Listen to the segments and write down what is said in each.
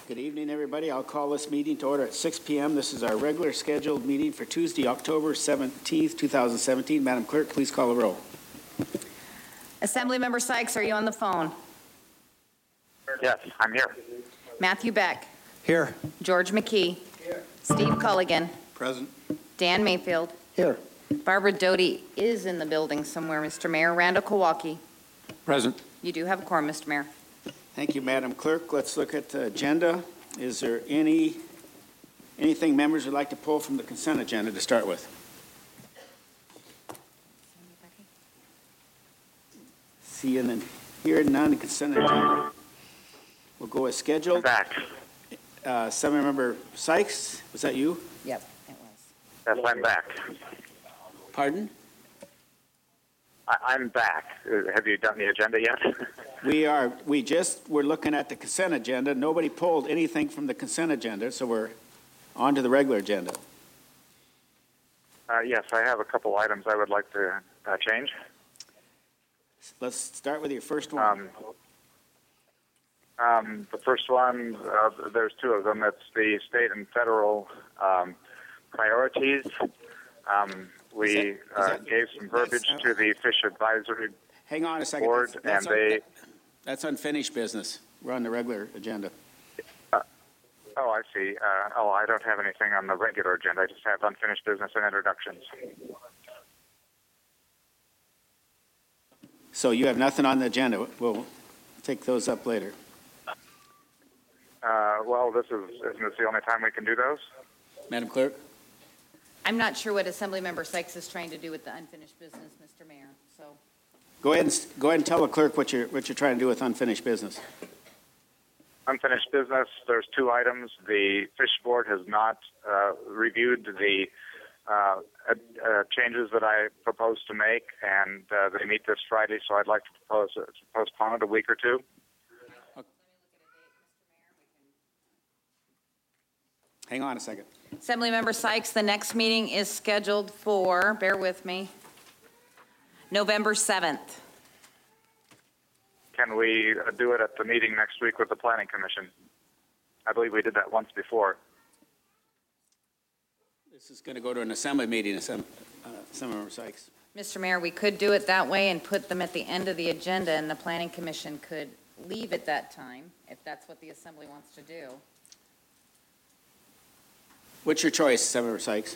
Good evening, everybody. I'll call this meeting to order at 6 p.m. This is our regular scheduled meeting for Tuesday, October 17th, 2017. Madam Clerk, please call the roll. Assemblymember Sykes, are you on the phone? Yes, I'm here. Matthew Beck. Here. George McKee. Here. Steve Culligan. Present. Dan Mayfield. Here. Barbara Doty is in the building somewhere, Mr. Mayor. Randall Kowalski. Present. You do have a quorum, Mr. Mayor. Thank you, Madam Clerk. Let's look at the agenda. Is there anything members would like to pull from the consent agenda to start with? Seeing and hearing none, the consent agenda. We'll go as scheduled. Back. Assemblymember Sykes, was that you? Yep, it was. Yes, I'm back. Pardon? I'm back. Have you done the agenda yet? We're looking at the consent agenda. Nobody pulled anything from the consent agenda, so we're on to the regular agenda. Yes, I have a couple items I would like to change. Let's start with your first one. The first one, there's two of them. It's the state and federal priorities. We gave some verbiage to the Fish Advisory Hang on a second. Board, That's unfinished business. We're on the regular agenda. Oh, I see. I don't have anything on the regular agenda. I just have unfinished business and introductions. So you have nothing on the agenda. We'll take those up later. Well, isn't this the only time we can do those? Madam Clerk? I'm not sure what Assemblymember Sykes is trying to do with the unfinished business, Mr. Mayor, so. Go ahead and tell the clerk what you're trying to do with unfinished business. Unfinished business, there's two items. The Fish Board has not reviewed the changes that I proposed to make, and they meet this Friday, so I'd like to postpone it a week or two. Okay. Hang on a second. Assemblymember Sykes, the next meeting is scheduled for, bear with me, November 7th. Can we do it at the meeting next week with the Planning Commission? I believe we did that once before. This is going to go to an assembly meeting, Assemblymember Sykes. Mr. Mayor, we could do it that way and put them at the end of the agenda, and the Planning Commission could leave at that time, if that's what the Assembly wants to do. What's your choice, Assemblymember Sykes?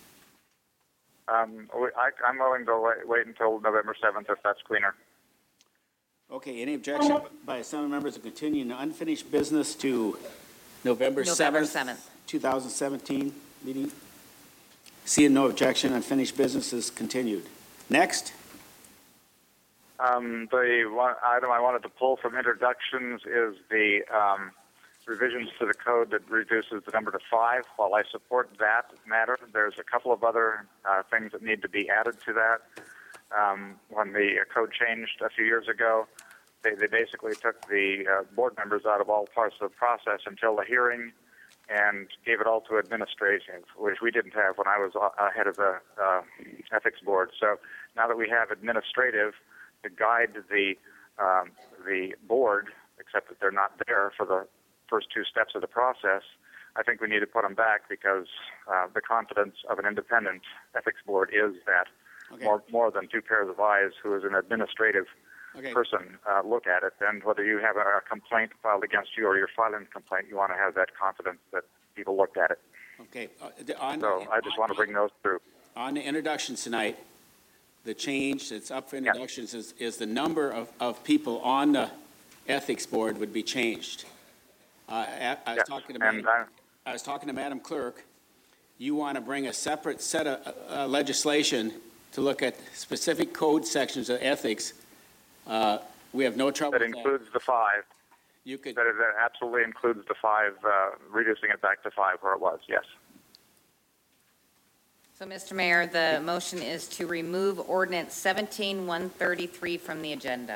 I'm willing to wait until November 7th if that's cleaner. Okay, any objection by assembly members to continue the unfinished business to November 7th, 2017 meeting? Seeing no objection, unfinished business is continued. Next. The one item I wanted to pull from introductions is the revisions to the code that reduces the number to 5. While I support that matter, there's a couple of other things that need to be added to that. When the code changed a few years ago, they basically took the board members out of all parts of the process until the hearing and gave it all to administration, which we didn't have when I was head of the ethics board. So now that we have administrative to guide the board, except that they're not there for the first two steps of the process, I think we need to put them back because the confidence of an independent ethics board is that more than two pairs of eyes who is an administrative person look at it. And whether you have a complaint filed against you or you're filing a complaint, you want to have that confidence that people looked at it. Okay. So I just want to bring those through. On the introductions tonight, the change that's up for introductions is the number of people on the ethics board would be changed. I was talking to Madam Clerk. You want to bring a separate set of legislation to look at specific code sections of ethics. We have no trouble with that. That includes the 5. You could. That absolutely includes the 5, reducing it back to 5 where it was, yes. So, Mr. Mayor, the motion is to remove Ordinance 17-133 from the agenda.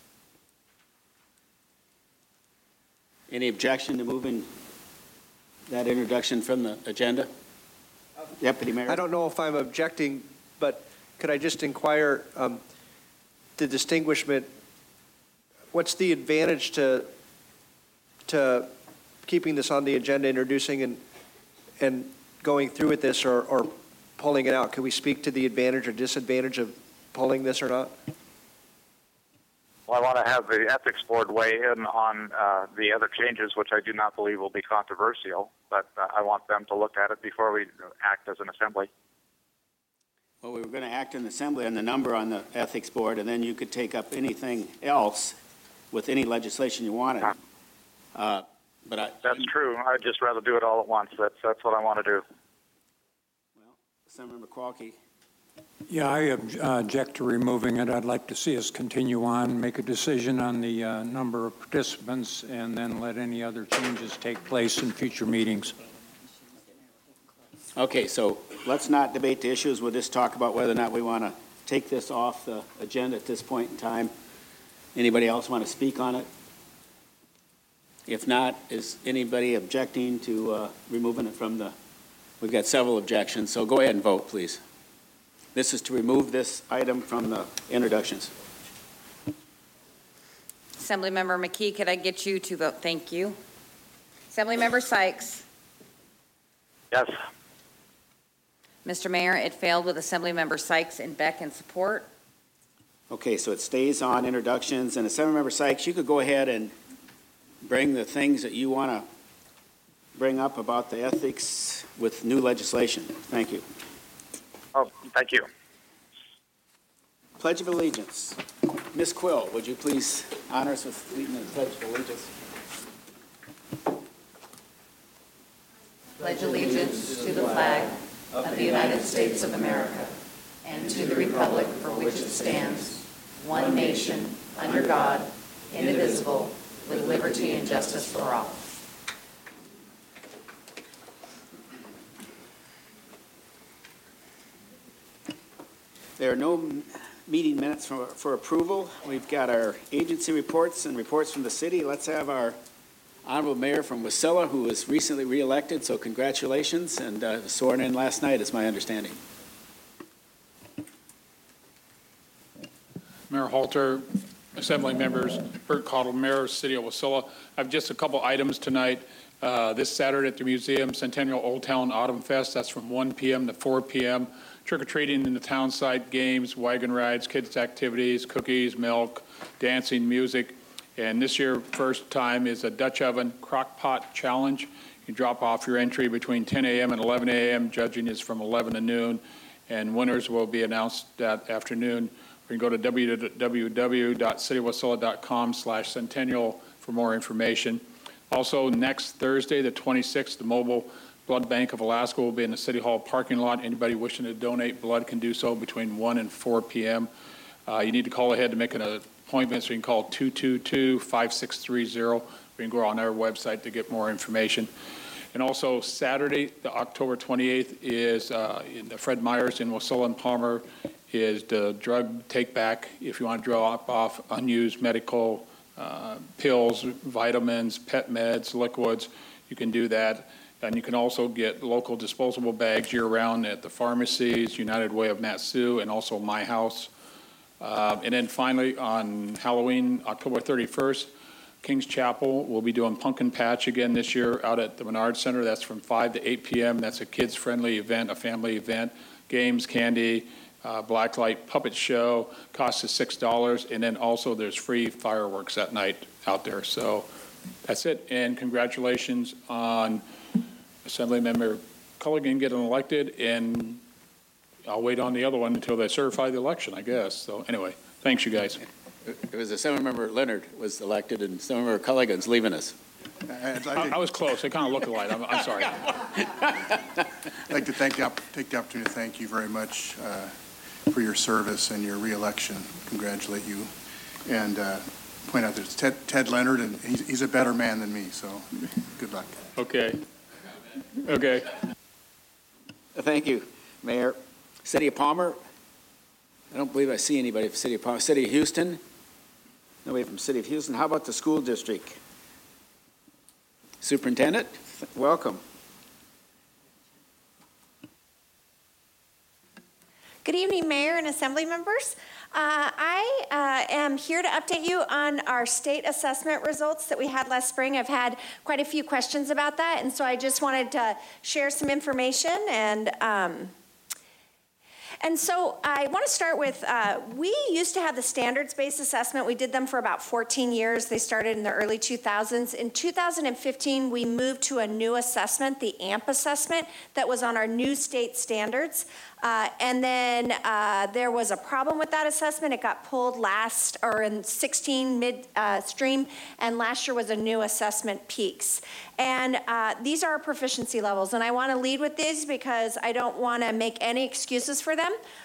Any objection to moving that introduction from the agenda? Deputy Mayor? I don't know if I'm objecting, but could I just inquire the distinguishment? What's the advantage to keeping this on the agenda, introducing and going through with this or pulling it out? Can we speak to the advantage or disadvantage of pulling this or not? Well, I want to have the ethics board weigh in on the other changes, which I do not believe will be controversial, but I want them to look at it before we act as an assembly. Well, we were going to act in assembly on the number on the ethics board, and then you could take up anything else with any legislation you wanted. That's true. I'd just rather do it all at once. That's what I want to do. Well, Senator McQualkie. Yeah, I object to removing it. I'd like to see us continue on, make a decision on the number of participants, and then let any other changes take place in future meetings. Okay, so let's not debate the issues. We'll just talk about whether or not we want to take this off the agenda at this point in time. Anybody else want to speak on it? If not, is anybody objecting to removing it from the, we've got several objections, so go ahead and vote, please. This is to remove this item from the introductions. Assemblymember McKee, could I get you to vote? Thank you. Assemblymember Sykes. Yes. Mr. Mayor, it failed with Assemblymember Sykes and Beck in support. Okay, so it stays on introductions, and Assemblymember Sykes, you could go ahead and bring the things that you want to bring up about the ethics with new legislation. Thank you. Oh, thank you. Pledge of Allegiance. Ms. Quill, would you please honor us with leading the Pledge of Allegiance? Pledge allegiance to the flag of the United States of America and to the republic for which it stands, one nation, under God, indivisible, with liberty and justice for all. There are no meeting minutes for approval. We've got our agency reports and reports from the city. Let's have our Honorable Mayor from Wasilla, who was recently reelected, so congratulations, and sworn in last night, is my understanding. Mayor Halter, Assembly members, Bert Cottle, Mayor, City of Wasilla. I have just a couple items tonight. This Saturday at the museum, Centennial Old Town Autumn Fest, that's from 1 p.m. to 4 p.m. Trick-or-treating in the town site, games, wagon rides, kids' activities, cookies, milk, dancing, music. And this year, first time is a Dutch oven crock pot challenge. You drop off your entry between 10 a.m. and 11 a.m. Judging is from 11 to noon. And winners will be announced that afternoon. You can go to www.citywasilla.com/centennial for more information. Also, next Thursday, the 26th, the Mobile Blood Bank of Alaska will be in the City Hall parking lot. Anybody wishing to donate blood can do so between 1 and 4 p.m. You need to call ahead to make an appointment, so you can call 222-5630. We can go on our website to get more information. And also Saturday, the October 28th, is in the Fred Meyers in Wasilla and Palmer is the drug take back. If you want to drop off unused medical pills, vitamins, pet meds, liquids, you can do that. And you can also get local disposable bags year-round at the pharmacies, United Way of Mat-Su, and also My House. And then finally, on Halloween, October 31st, King's Chapel will be doing Pumpkin Patch again this year out at the Menard Center. That's from 5 to 8 p.m. That's a kids-friendly event, a family event. Games, candy, blacklight puppet show, cost is $6. And then also there's free fireworks at night out there. So that's it. And congratulations on Assemblymember Culligan getting elected, and I'll wait on the other one until they certify the election, I guess. So anyway, thanks, you guys. It was Assemblymember Leonard was elected, and Assemblymember Culligan's leaving us. I was close. They kind of look alike. I'm sorry. I'd like to take the opportunity to thank you very much for your service and your reelection. Congratulate you, and point out that it's Ted Leonard, and he's a better man than me. So good luck. Okay. Okay. Thank you, Mayor. City of Palmer, I don't believe I see anybody from City of Palmer. City of Houston, nobody from City of Houston. How about the school district? Superintendent, welcome. Good evening, Mayor and Assembly members. I am here to update you on our state assessment results that we had last spring. I've had quite a few questions about that, and so I just wanted to share some information. And so I want to start with, we used to have the standards-based assessment. We did them for about 14 years. They started in the early 2000s. In 2015, we moved to a new assessment, the AMP assessment, that was on our new state standards. And then there was a problem with that assessment. It got pulled in 16 midstream, and last year was a new assessment, PEAKS. And these are our proficiency levels, and I want to lead with these because I don't want to make any excuses for them.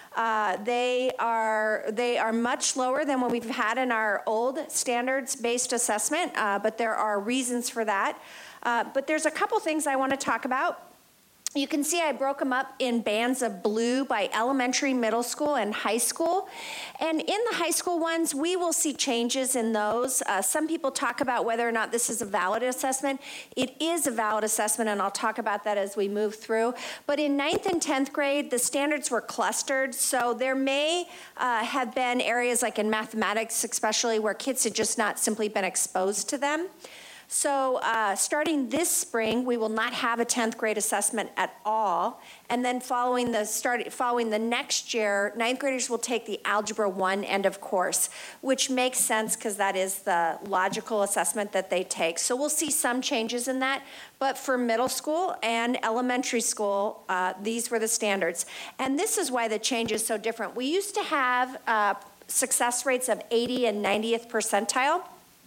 They are much lower than what we've had in our old standards-based assessment, but there are reasons for that. But there's a couple things I want to talk about. You can see I broke them up in bands of blue by elementary, middle school, and high school. And in the high school ones, we will see changes in those. Some people talk about whether or not this is a valid assessment. It is a valid assessment, and I'll talk about that as we move through. But in 9th and 10th grade, the standards were clustered, so there may have been areas like in mathematics, especially, where kids had just not simply been exposed to them. So starting this spring, we will not have a 10th grade assessment at all. And then following the next year, 9th graders will take the Algebra 1 end of course, which makes sense because that is the logical assessment that they take. So we'll see some changes in that. But for middle school and elementary school, these were the standards. And this is why the change is so different. We used to have success rates of 80 and 90th percentile.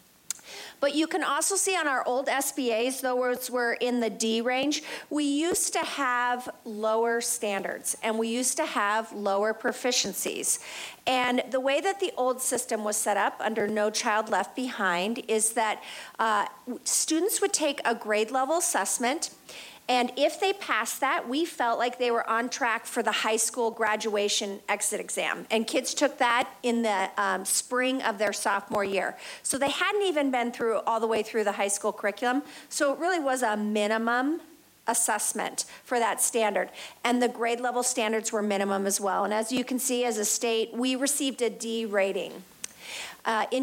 But you can also see on our old SBAs, those were in the D range, we used to have lower standards and we used to have lower proficiencies. And the way that the old system was set up under No Child Left Behind is that students would take a grade level assessment, and if they passed that, we felt like they were on track for the high school graduation exit exam. And kids took that in the spring of their sophomore year. So they hadn't even been all the way through the high school curriculum. So it really was a minimum assessment for that standard. And the grade level standards were minimum as well. And as you can see, as a state, we received a D rating. In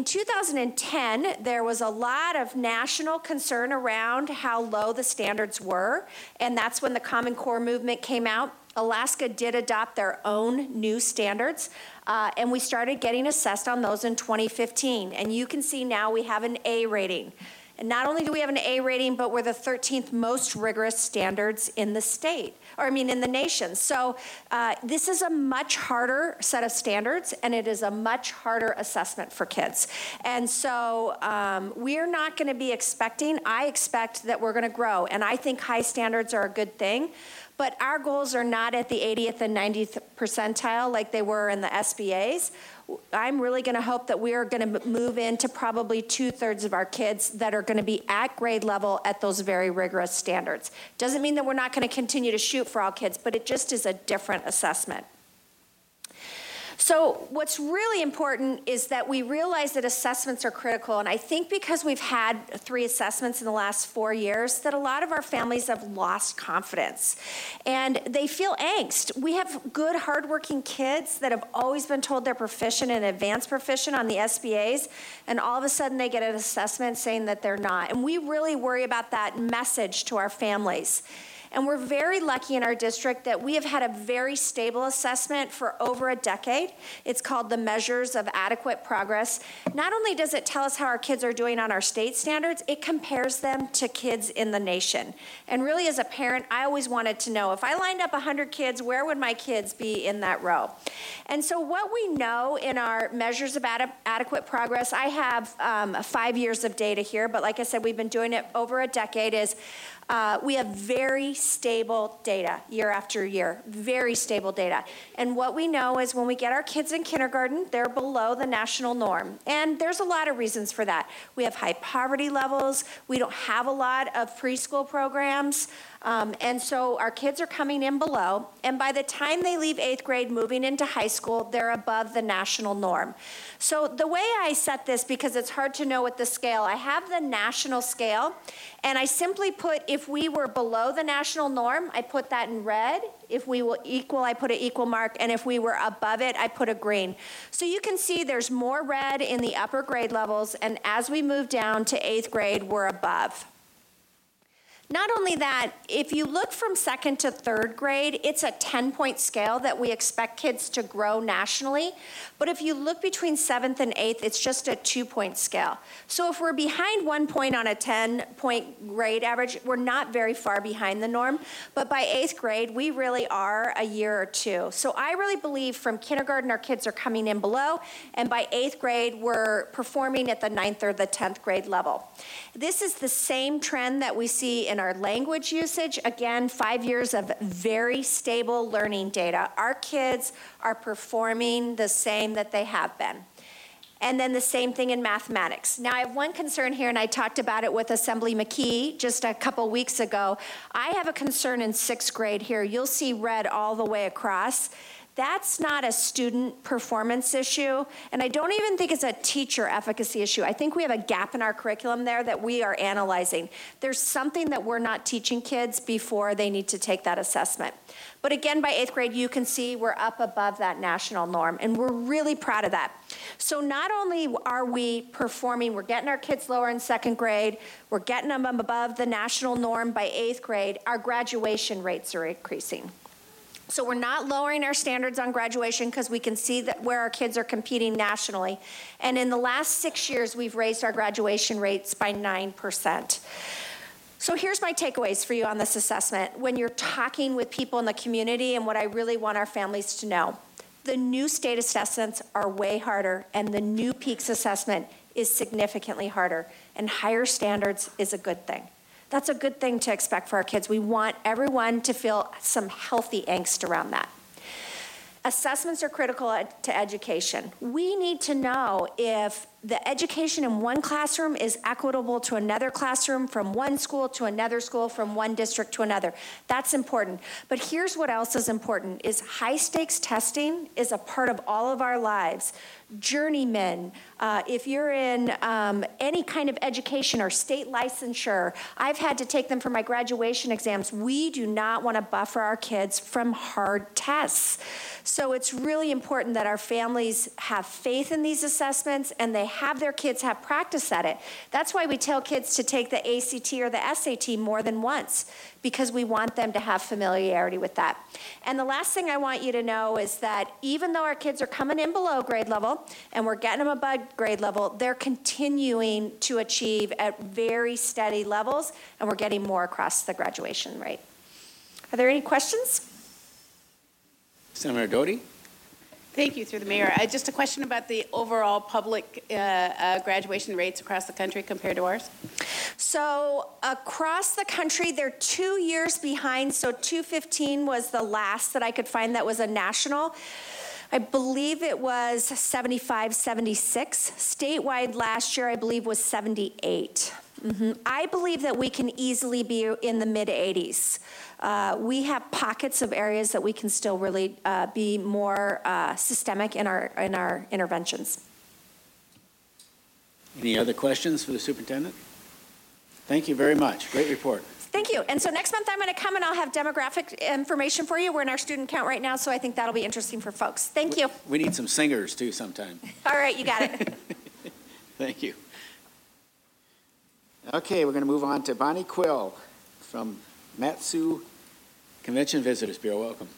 2010, there was a lot of national concern around how low the standards were, and that's when the Common Core movement came out. Alaska did adopt their own new standards, and we started getting assessed on those in 2015. And you can see now we have an A rating. And not only do we have an A rating, but we're the 13th most rigorous standards in the state, in the nation. So this is a much harder set of standards, and it is a much harder assessment for kids. And so we're not going to be I expect that we're going to grow, and I think high standards are a good thing. But our goals are not at the 80th and 90th percentile like they were in the SBAs. I'm really going to hope that we are going to move into probably 2/3 of our kids that are going to be at grade level at those very rigorous standards. Doesn't mean that we're not going to continue to shoot for all kids, but it just is a different assessment. So what's really important is that we realize that assessments are critical, and I think because we've had 3 assessments in the last 4 years, that a lot of our families have lost confidence, and they feel angst. We have good, hardworking kids that have always been told they're proficient and advanced proficient on the SBAs, and all of a sudden they get an assessment saying that they're not, and we really worry about that message to our families. And we're very lucky in our district that we have had a very stable assessment for over a decade. It's called the Measures of Adequate Progress. Not only does it tell us how our kids are doing on our state standards, it compares them to kids in the nation. And really, as a parent, I always wanted to know, if I lined up 100 kids, where would my kids be in that row? And so what we know in our Measures of Adequate Progress, I have 5 years of data here, but like I said, we've been doing it over a decade, is we have very stable data year after year, very stable data. And what we know is when we get our kids in kindergarten, they're below the national norm. And there's a lot of reasons for that. We have high poverty levels. We don't have a lot of preschool programs. And so our kids are coming in below. And by the time they leave 8th grade, moving into high school, they're above the national norm. So the way I set this, because it's hard to know with the scale, I have the national scale. And I simply put, if we were below the national national norm, I put that in red. If we were equal, I put an equal mark. And if we were above it, I put a green. So you can see there's more red in the upper grade levels. And as we move down to 8th grade, we're above. Not only that, if you look from 2nd to 3rd grade, it's a 10-point scale that we expect kids to grow nationally. But if you look between 7th and 8th, it's just a 2-point scale. So if we're behind 1 point on a 10-point grade average, we're not very far behind the norm. But by 8th grade, we really are a year or two. So I really believe from kindergarten, our kids are coming in below. And by 8th grade, we're performing at the 9th or the 10th grade level. This is the same trend that we see in our language usage. Again, 5 years of very stable learning data. Our kids are performing the same that they have been. And then the same thing in mathematics. Now, I have one concern here, and I talked about it with Assembly McKee just a couple weeks ago. I have a concern in 6th grade here. You'll see red all the way across. That's not a student performance issue, and I don't even think it's a teacher efficacy issue. I think we have a gap in our curriculum there that we are analyzing. There's something that we're not teaching kids before they need to take that assessment. But again, by 8th grade, you can see we're up above that national norm, and we're really proud of that. So not only are we performing, we're getting our kids lower in 2nd grade, we're getting them above the national norm by 8th grade, our graduation rates are increasing. So we're not lowering our standards on graduation because we can see that where our kids are competing nationally. And in the last 6 years, we've raised our graduation rates by 9%. So here's my takeaways for you on this assessment. When you're talking with people in the community and what I really want our families to know, the new state assessments are way harder, and the new PEAKS assessment is significantly harder, and higher standards is a good thing. That's a good thing to expect for our kids. We want everyone to feel some healthy angst around that. Assessments are critical to education. We need to know if the education in one classroom is equitable to another classroom, from one school to another school, from one district to another. That's important. But here's what else is important, is high-stakes testing is a part of all of our lives. Journeyman, if you're in any kind of education or state licensure, I've had to take them for my graduation exams. We do not want to buffer our kids from hard tests. So it's really important that our families have faith in these assessments and they have their kids have practice at it. That's why we tell kids to take the ACT or the SAT more than once, because we want them to have familiarity with that. And the last thing I want you to know is that even though our kids are coming in below grade level and we're getting them above grade level, they're continuing to achieve at very steady levels, and we're getting more across the graduation rate. Are there any questions? Senator Doty? Thank you, through the mayor. Just a question about the overall public graduation rates across the country compared to ours. So across the country, they're 2 years behind. So 2015 was the last that I could find that was a national. I believe it was 75, 76. Statewide last year, I believe, was 78. I believe that we can easily be in the mid-80s. We have pockets of areas that we can still really be more systemic in our interventions. Any other questions for the superintendent? Thank you very much. Great report. Thank you. And so next month I'm going to come and I'll have demographic information for you. We're in our student count right now, so I think that'll be interesting for folks. Thank you. We need some singers too sometime. All right, you got it. Thank you. Okay, we're going to move on to Bonnie Quill from Mat-Su Convention Visitors Bureau. Welcome.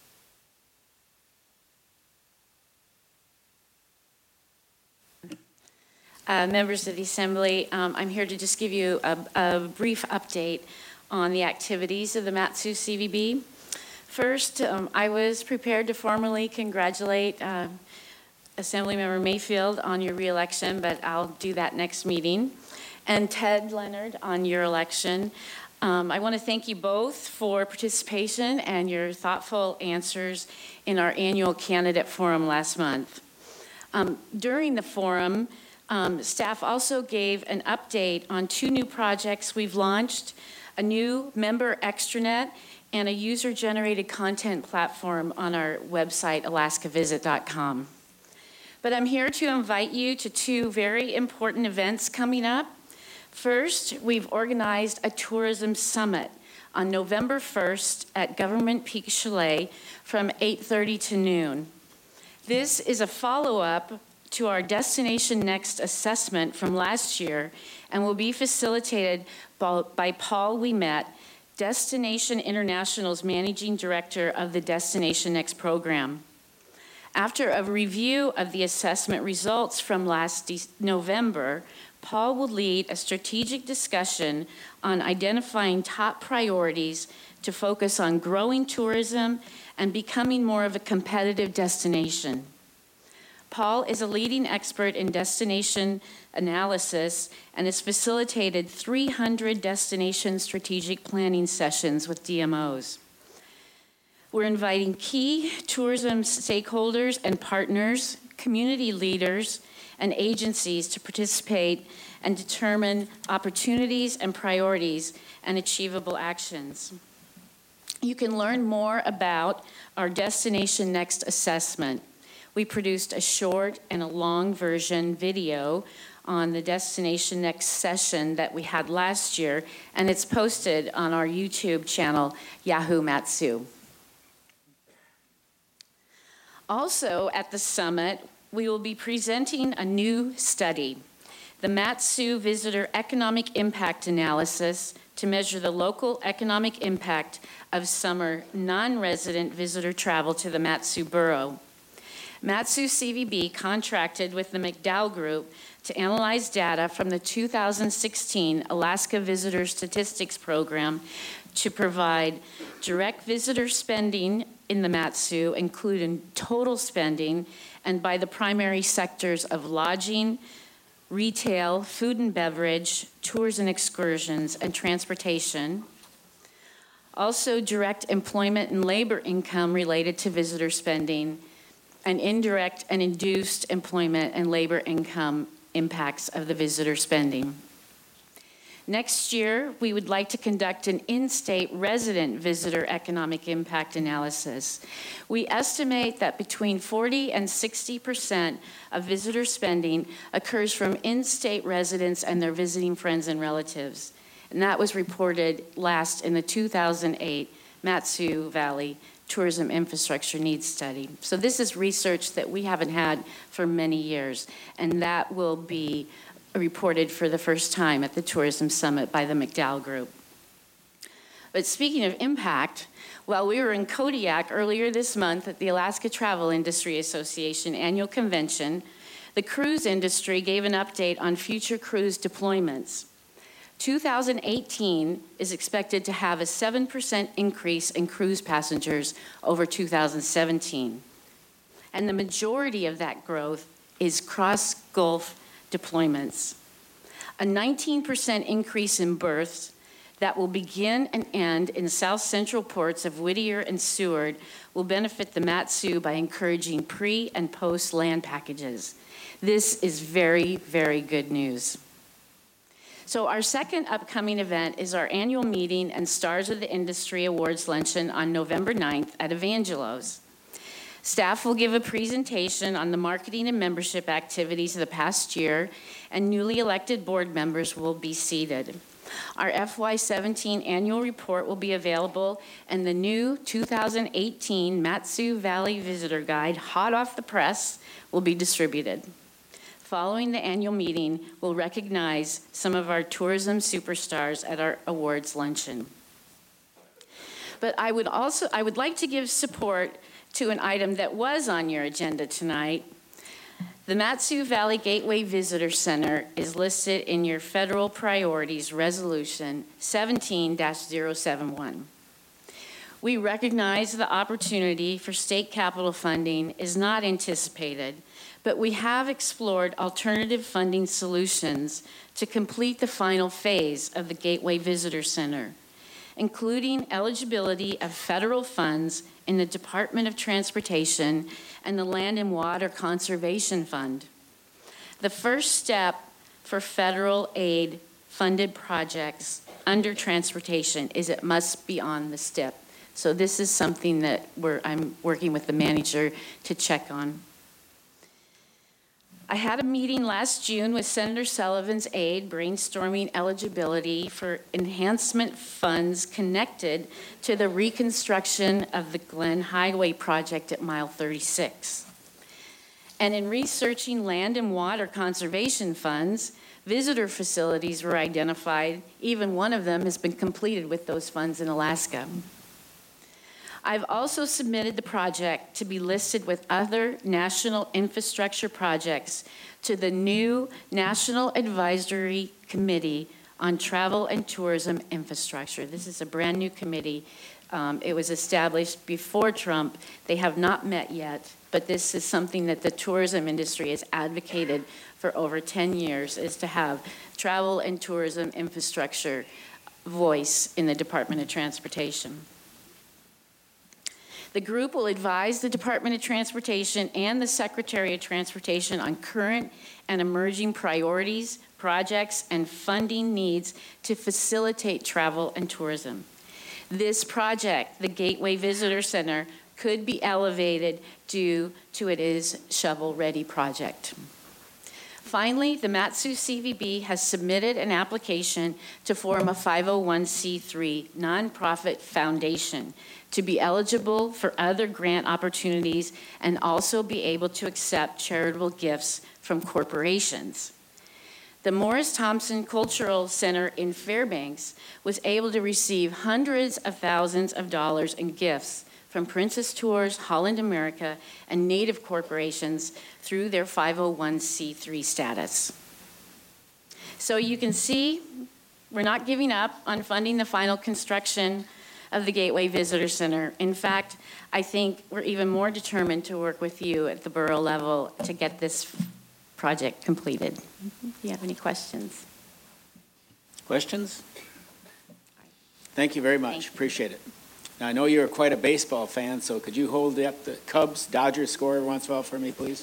Members of the Assembly, I'm here to just give you a brief update on the activities of the Mat-Su CVB. First, I was prepared to formally congratulate Assemblymember Mayfield on your reelection, but I'll do that next meeting. And Ted Leonard on your election. I want to thank you both for participation and your thoughtful answers in our annual candidate forum last month. During the forum, staff also gave an update on 2 new projects we've launched, a new member extranet and a user-generated content platform on our website, alaskavisit.com. But I'm here to invite you to 2 very important events coming up. First, we've organized a tourism summit on November 1st at Government Peak Chalet from 8:30 to noon. This is a follow-up to our Destination Next assessment from last year and will be facilitated by Paul Ouimet, Destination International's Managing Director of the Destination Next program. After a review of the assessment results from last November, Paul will lead a strategic discussion on identifying top priorities to focus on growing tourism and becoming more of a competitive destination. Paul is a leading expert in destination analysis and has facilitated 300 destination strategic planning sessions with DMOs. We're inviting key tourism stakeholders and partners, community leaders, and agencies to participate and determine opportunities and priorities and achievable actions. You can learn more about our Destination Next assessment. We produced a short and a long version video on the Destination Next session that we had last year, and it's posted on our YouTube channel, Yahoo Mat-Su. Also at the summit, we will be presenting a new study, the Mat-Su Visitor Economic Impact Analysis, to measure the local economic impact of summer non-resident visitor travel to the Mat-Su borough. Mat-Su CVB contracted with the McDowell Group to analyze data from the 2016 Alaska Visitor Statistics Program to provide direct visitor spending in the Mat-Su, including total spending, and by the primary sectors of lodging, retail, food and beverage, tours and excursions, and transportation. Also, direct employment and labor income related to visitor spending, and indirect and induced employment and labor income impacts of the visitor spending. Next year, we would like to conduct an in-state resident visitor economic impact analysis. We estimate that between 40 and 60% of visitor spending occurs from in-state residents and their visiting friends and relatives. And that was reported last in the 2008 Mat-Su Valley Tourism Infrastructure Needs Study. So this is research that we haven't had for many years, and that will be reported for the first time at the Tourism Summit by the McDowell Group. But speaking of impact, while we were in Kodiak earlier this month at the Alaska Travel Industry Association annual convention, the cruise industry gave an update on future cruise deployments. 2018 is expected to have a 7% increase in cruise passengers over 2017. And the majority of that growth is cross-Gulf deployments. A 19% increase in berths that will begin and end in the south central ports of Whittier and Seward will benefit the Mat-Su by encouraging pre- and post-land packages. This is very, very good news. So our second upcoming event is our annual meeting and Stars of the Industry Awards Luncheon on November 9th at Evangelos. Staff will give a presentation on the marketing and membership activities of the past year, and newly elected board members will be seated. Our FY17 annual report will be available, and the new 2018 Mat-Su Valley Visitor Guide, hot off the press, will be distributed. Following the annual meeting, we'll recognize some of our tourism superstars at our awards luncheon. But I would like to give support to an item that was on your agenda tonight. The Mat-Su Valley Gateway Visitor Center is listed in your Federal Priorities Resolution 17-071. We recognize the opportunity for state capital funding is not anticipated, but we have explored alternative funding solutions to complete the final phase of the Gateway Visitor Center, including eligibility of federal funds in the Department of Transportation and the Land and Water Conservation Fund. The first step for federal aid funded projects under transportation is it must be on the STIP. So this is something that I'm working with the manager to check on. I had a meeting last June with Senator Sullivan's aide brainstorming eligibility for enhancement funds connected to the reconstruction of the Glen Highway project at Mile 36. And in researching land and water conservation funds, visitor facilities were identified. Even one of them has been completed with those funds in Alaska. I've also submitted the project to be listed with other national infrastructure projects to the new National Advisory Committee on Travel and Tourism Infrastructure. This is a brand new committee. It was established before Trump. They have not met yet, but this is something that the tourism industry has advocated for over 10 years, is to have travel and tourism infrastructure voice in the Department of Transportation. The group will advise the Department of Transportation and the Secretary of Transportation on current and emerging priorities, projects, and funding needs to facilitate travel and tourism. This project, the Gateway Visitor Center, could be elevated due to it is shovel-ready project. Finally, the Mat-Su CVB has submitted an application to form a 501c3 nonprofit foundation to be eligible for other grant opportunities and also be able to accept charitable gifts from corporations. The Morris Thompson Cultural Center in Fairbanks was able to receive hundreds of thousands of dollars in gifts from Princess Tours, Holland America, and Native corporations through their 501c3 status. So you can see we're not giving up on funding the final construction of the Gateway Visitor Center. In fact, I think we're even more determined to work with you at the borough level to get this project completed. Do you have any questions? Questions? Thank you very much. Appreciate it. Now, I know you're quite a baseball fan, so could you hold up the Cubs-Dodgers score every once in a while for me, please?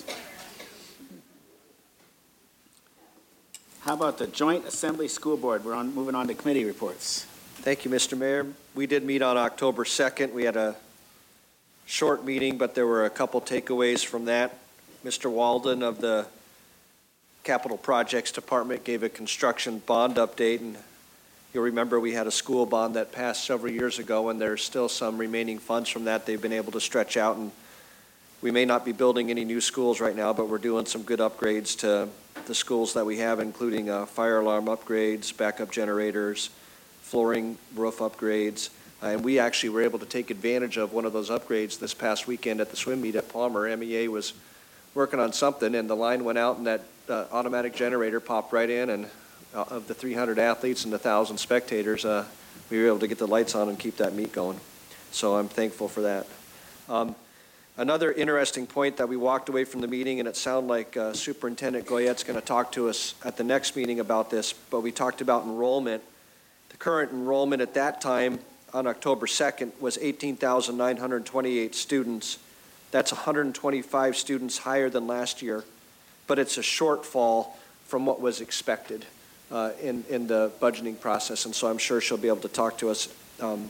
How about the Joint Assembly School Board? We're moving on to committee reports. Thank you, Mr. Mayor. We did meet on October 2nd. We had a short meeting, but there were a couple takeaways from that. Mr. Walden of the Capital Projects Department gave a construction bond update, and you'll remember we had a school bond that passed several years ago, and there's still some remaining funds from that they've been able to stretch out. And we may not be building any new schools right now, but we're doing some good upgrades to the schools that we have, including fire alarm upgrades, backup generators, flooring, roof upgrades. And we actually were able to take advantage of one of those upgrades this past weekend at the swim meet at Palmer. MEA was working on something, and the line went out, and that automatic generator popped right in, and of the 300 athletes and 1,000 spectators, we were able to get the lights on and keep that meet going. So I'm thankful for that. Another interesting point that we walked away from the meeting, and it sounded like Superintendent Goyette's going to talk to us at the next meeting about this, but we talked about enrollment. The current enrollment at that time on October 2nd was 18,928 students. That's 125 students higher than last year, but it's a shortfall from what was expected in the budgeting process, and so I'm sure she'll be able to talk to us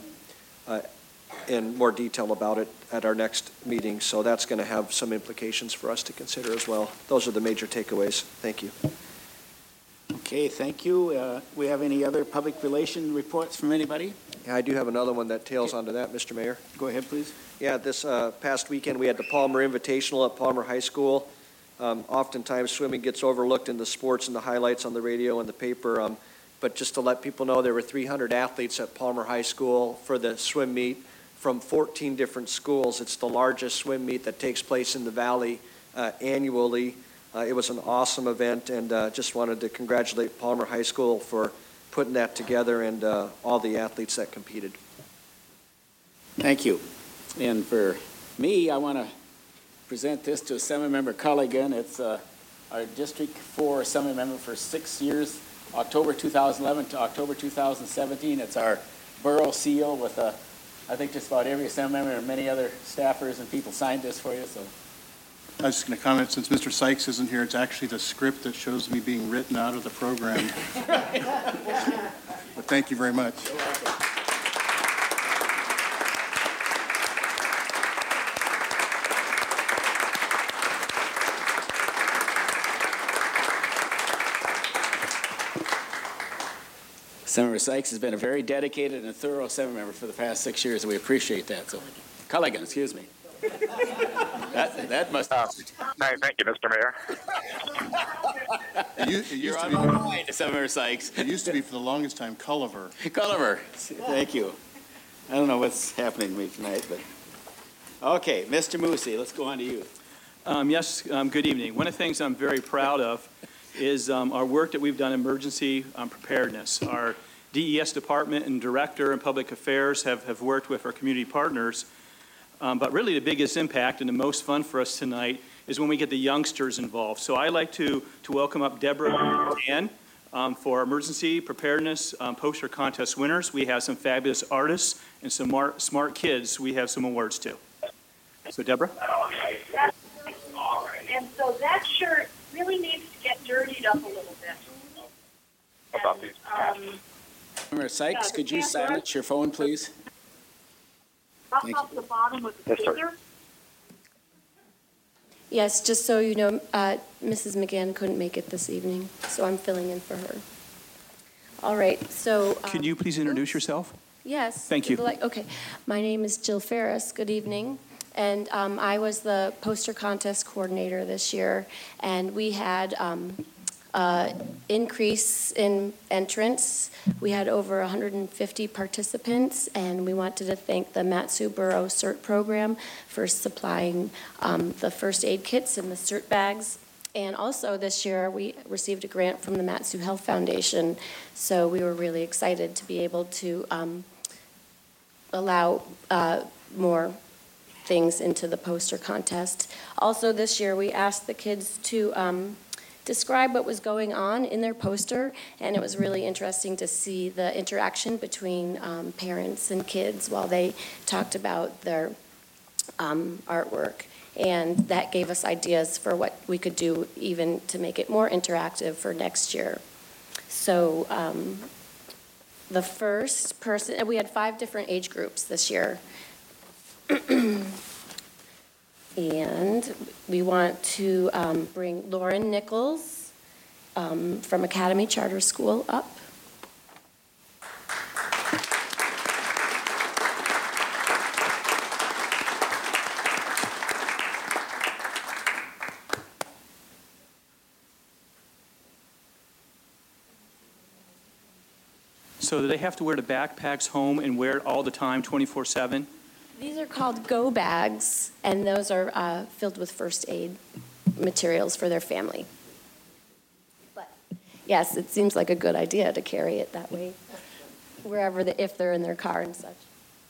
in more detail about it at our next meeting, so that's going to have some implications for us to consider as well. Those are the major takeaways. Thank you. Okay, thank you. We have any other public relation reports from anybody? Yeah, I do have another one that tails onto that, Mr. Mayor. Go ahead, please. Yeah, this past weekend we had the Palmer Invitational at Palmer High School. Oftentimes swimming gets overlooked in the sports and the highlights on the radio and the paper, but just to let people know, there were 300 athletes at Palmer High School for the swim meet from 14 different schools. It's the largest swim meet that takes place in the Valley annually. It was an awesome event, and just wanted to congratulate Palmer High School for putting that together and all the athletes that competed. Thank you. And for me, I want to present this to Assemblymember Culligan. It's our District 4 Assemblymember for 6 years, October 2011 to October 2017. It's our borough seal with, I think, just about every Assemblymember and many other staffers and people signed this for you. So I was just going to comment, since Mr. Sykes isn't here, it's actually the script that shows me being written out of the program. But thank you very much. Assemblymember Sykes has been a very dedicated and thorough assembly member for the past 6 years, and we appreciate that. So, Culligan, excuse me. That must. No, thank you, Mr. Mayor. You're on my mind, Assemblymember Sykes. It used to be for the longest time Culliver. Culliver, thank you. I don't know what's happening to me tonight, but, okay, Mr. Moosey, let's go on to you. Yes, good evening. One of the things I'm very proud of is our work that we've done in emergency preparedness. Our DES department and director and public affairs have worked with our community partners. But really the biggest impact and the most fun for us tonight is when we get the youngsters involved. So I'd like to welcome up Deborah and Dan for our emergency preparedness poster contest winners. We have some fabulous artists and some smart kids we have some awards to. So Deborah? And so that shirt really needs to get dirtied up a little bit. About these. Assemblymember Sykes, could you silence your phone, please? Up off the bottom with the scissor. Yes, just so you know, Mrs. McGann couldn't make it this evening, so I'm filling in for her. All right, so. Could you please introduce yourself? Yes. Thank you. Okay. My name is Jill Ferris. Good evening. And I was the poster contest coordinator this year, and we had increase in entrants. We had over 150 participants, and we wanted to thank the Mat-Su Borough CERT program for supplying the first aid kits and the CERT bags. And also this year, we received a grant from the Mat-Su Health Foundation, so we were really excited to be able to allow more things into the poster contest. Also this year, we asked the kids to describe what was going on in their poster, and it was really interesting to see the interaction between parents and kids while they talked about their artwork. And that gave us ideas for what we could do even to make it more interactive for next year. So the first person, we had 5 different age groups this year. And we want to bring Lauren Nichols from Academy Charter School up. So do they have to wear the backpacks home and wear it all the time, 24/7? These are called go bags, and those are filled with first aid materials for their family. But yes, it seems like a good idea to carry it that way, wherever, if they're in their car and such.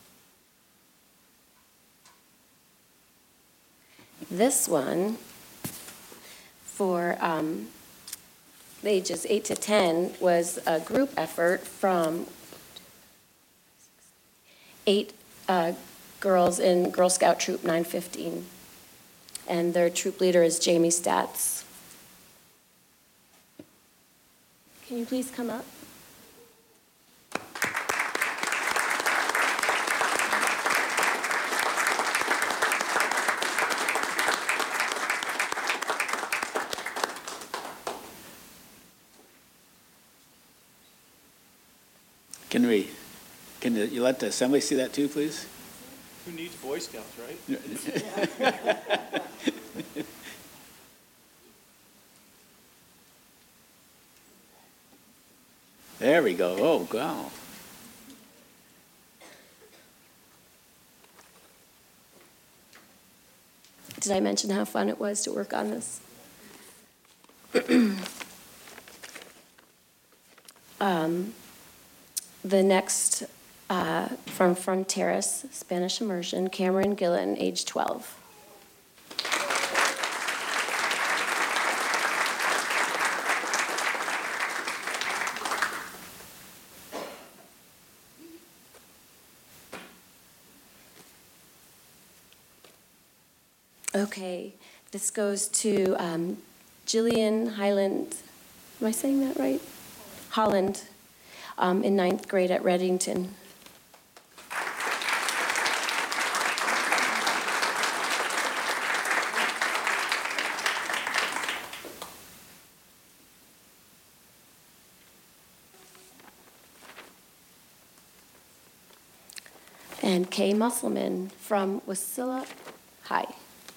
This one, for ages 8 to 10, was a group effort from 8 girls in Girl Scout Troop 915. And their troop leader is Jamie Statz. Can you please come up? Can you let the assembly see that too, please? Who needs Boy Scouts, right? There we go. Oh, wow. Did I mention how fun it was to work on this? The next, from Fronteras, Spanish Immersion, Cameron Gillen, age 12. Okay, this goes to Jillian Highland. Am I saying that right? Holland, in 9th grade at Reddington. and Kay Musselman from Wasilla High.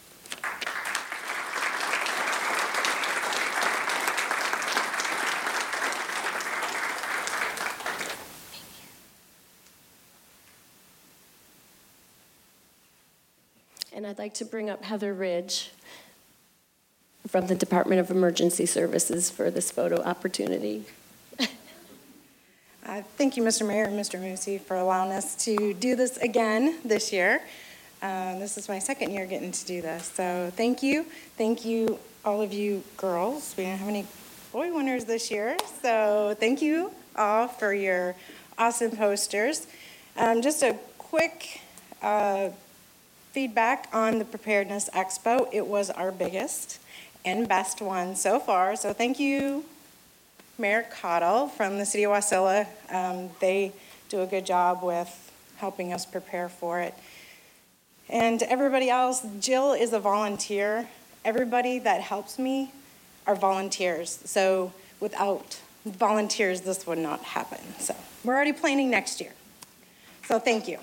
And I'd like to bring up Heather Ridge from the Department of Emergency Services for this photo opportunity. Thank you, Mr. Mayor and Mr. Moosey, for allowing us to do this again this year. This is my second year getting to do this, so thank you. Thank you, all of you girls. We didn't have any boy winners this year, so thank you all for your awesome posters. Just a quick feedback on the Preparedness Expo. It was our biggest and best one so far, so thank you, Mayor Cottle from the City of Wasilla. They do a good job with helping us prepare for it. And everybody else, Jill is a volunteer. Everybody that helps me are volunteers. So without volunteers, this would not happen. So we're already planning next year. So thank you.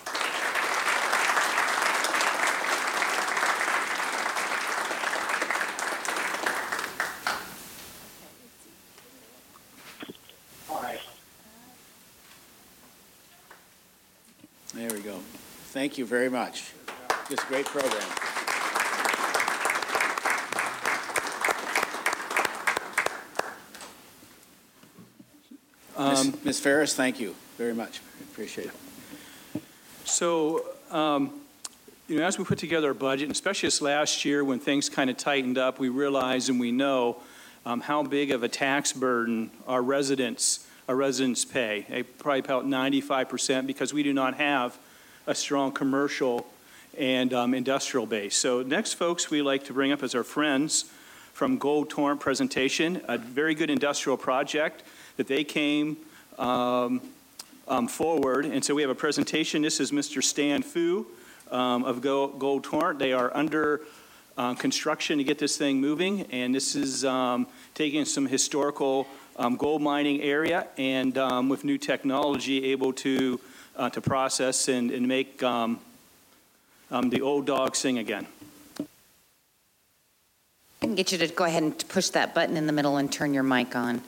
There we go. Thank you very much. Just a great program. Ms. Ferris, thank you very much. Appreciate it. So, as we put together our budget, and especially this last year when things kind of tightened up, we realized and we know how big of a tax burden our residents pay. They probably about 95% because we do not have a strong commercial and industrial base. So next folks we like to bring up as our friends from Gold Torrent Presentation, a very good industrial project that they came forward. And so we have a presentation. This is Mr. Stan Fu of Gold Torrent. They are under construction to get this thing moving. And this is taking some historical gold mining area and with new technology able to process and make the old dog sing again. I can get you to go ahead and push that button in the middle and turn your mic on.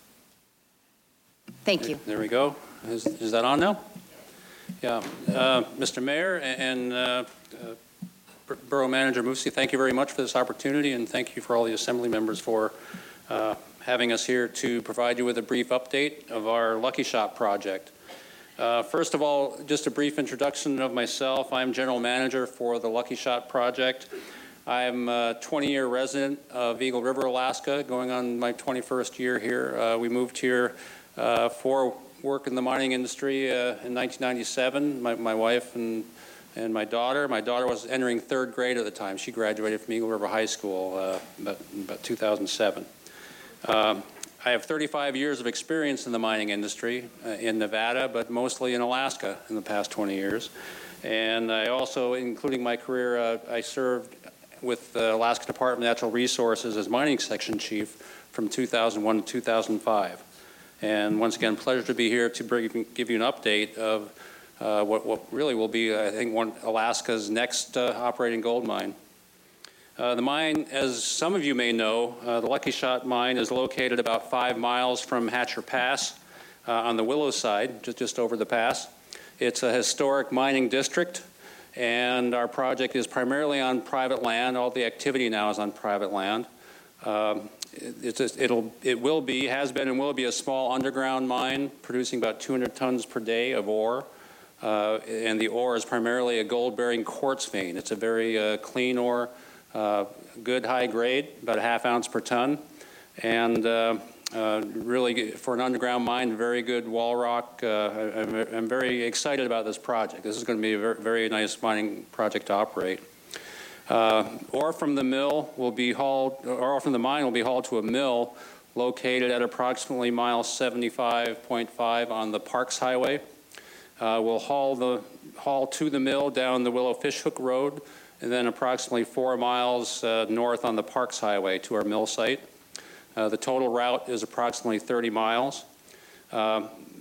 Thank you. There we go. Is that on now? Yeah. Mr. Mayor and Borough Manager Moosey, thank you very much for this opportunity, and thank you for all the Assembly members for having us here to provide you with a brief update of our Lucky Shot project. First of all, just a brief introduction of myself. I'm General Manager for the Lucky Shot project. I'm a 20-year resident of Eagle River, Alaska, going on my 21st year here. We moved here for work in the mining industry in 1997, my wife and my daughter. My daughter was entering third grade at the time. She graduated from Eagle River High School about 2007. I have 35 years of experience in the mining industry in Nevada, but mostly in Alaska in the past 20 years. And I also, including my career, I served with the Alaska Department of Natural Resources as mining section chief from 2001 to 2005. And once again, pleasure to be here to give you an update of what really will be, I think, Alaska's next operating gold mine. The mine, as some of you may know, the Lucky Shot mine is located about 5 miles from Hatcher Pass on the Willow side, just over the pass. It's a historic mining district, and our project is primarily on private land. All the activity now is on private land. It will be, has been and will be a small underground mine producing about 200 tons per day of ore. And the ore is primarily a gold-bearing quartz vein. It's a very clean ore. Good high grade, about a ½ ounce per ton, and really for an underground mine, very good wall rock. I'm very excited about this project. This is going to be a very, very nice mining project to operate. Ore from the mill will be hauled, ore from the mine will be hauled to a mill located at approximately mile 75.5 on the Parks Highway. We'll haul to the mill down the Willow Fishhook Road, and then approximately 4 miles north on the Parks Highway to our mill site. The total route is approximately 30 miles.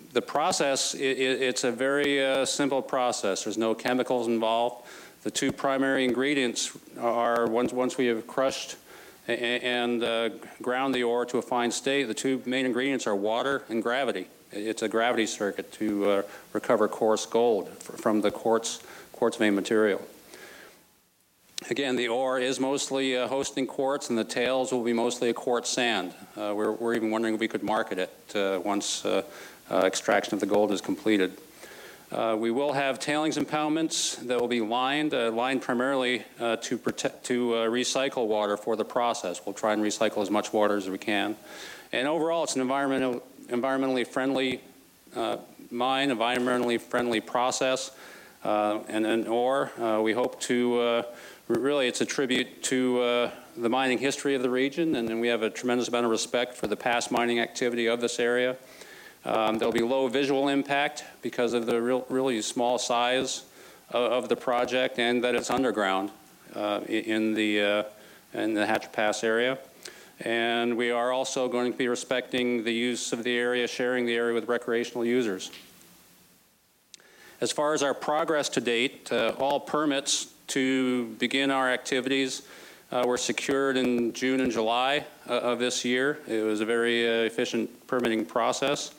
The process, it's a very simple process. There's no chemicals involved. The two primary ingredients are, once we have crushed and ground the ore to a fine state, the two main ingredients are water and gravity. It's a gravity circuit to recover coarse gold from the quartz vein material. Again, the ore is mostly hosting quartz, and the tails will be mostly a quartz sand. We're even wondering if we could market it once extraction of the gold is completed. We will have tailings impoundments that will be lined primarily to recycle water for the process. We'll try and recycle as much water as we can. And overall, it's an environmentally friendly mine, environmentally friendly process, and an ore. We hope to, really it's a tribute to the mining history of the region, and we have a tremendous amount of respect for the past mining activity of this area. There'll be low visual impact because of the really small size of the project and that it's underground in the Hatcher Pass area. And we are also going to be respecting the use of the area, sharing the area with recreational users. As far as our progress to date, all permits to begin our activities were secured in June and July of this year. It was a very efficient permitting process.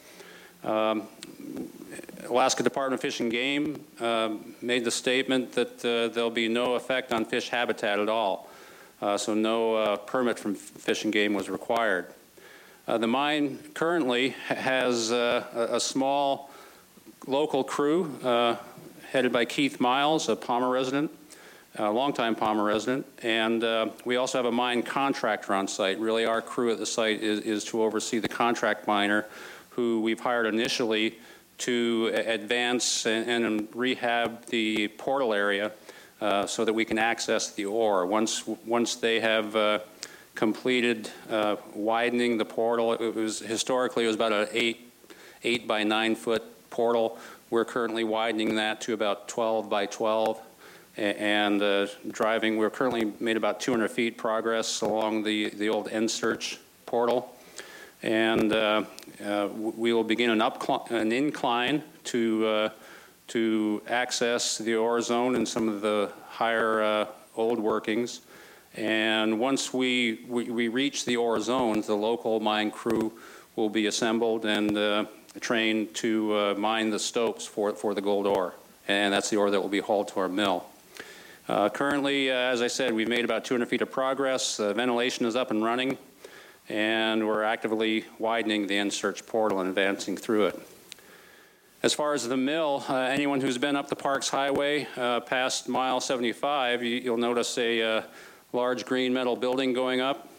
Alaska Department of Fish and Game made the statement that there'll be no effect on fish habitat at all. So no permit from Fish and Game was required. The mine currently has a small local crew headed by Keith Miles, a Palmer resident, a longtime Palmer resident, and we also have a mine contractor on site. Really, our crew at the site is to oversee the contract miner who we've hired initially to advance and rehab the portal area so that we can access the ore. Once they have completed widening the portal, historically it was about an 8 by 9 foot portal. We're currently widening that to about 12 by 12 and we're currently made about 200 feet progress along the old N-Search portal. And we will begin an incline to access the ore zone and some of the higher old workings. And once we reach the ore zone, the local mine crew will be assembled and trained to mine the stopes for the gold ore. And that's the ore that will be hauled to our mill. Currently, as I said, we've made about 200 feet of progress. Ventilation is up and running, and we're actively widening the N-Search portal and advancing through it. As far as the mill, anyone who's been up the Parks Highway past mile 75, you'll notice a large green metal building going up.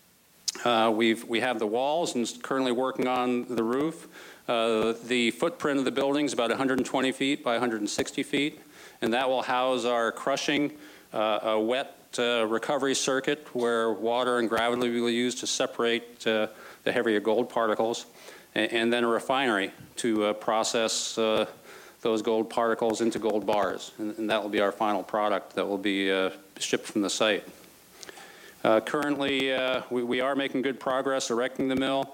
We have the walls and currently working on the roof. The footprint of the building is about 120 feet by 160 feet, and that will house our crushing, a wet recovery circuit where water and gravity will be used to separate the heavier gold particles, and then a refinery to process those gold particles into gold bars, and that will be our final product that will be shipped from the site. Currently, we are making good progress erecting the mill.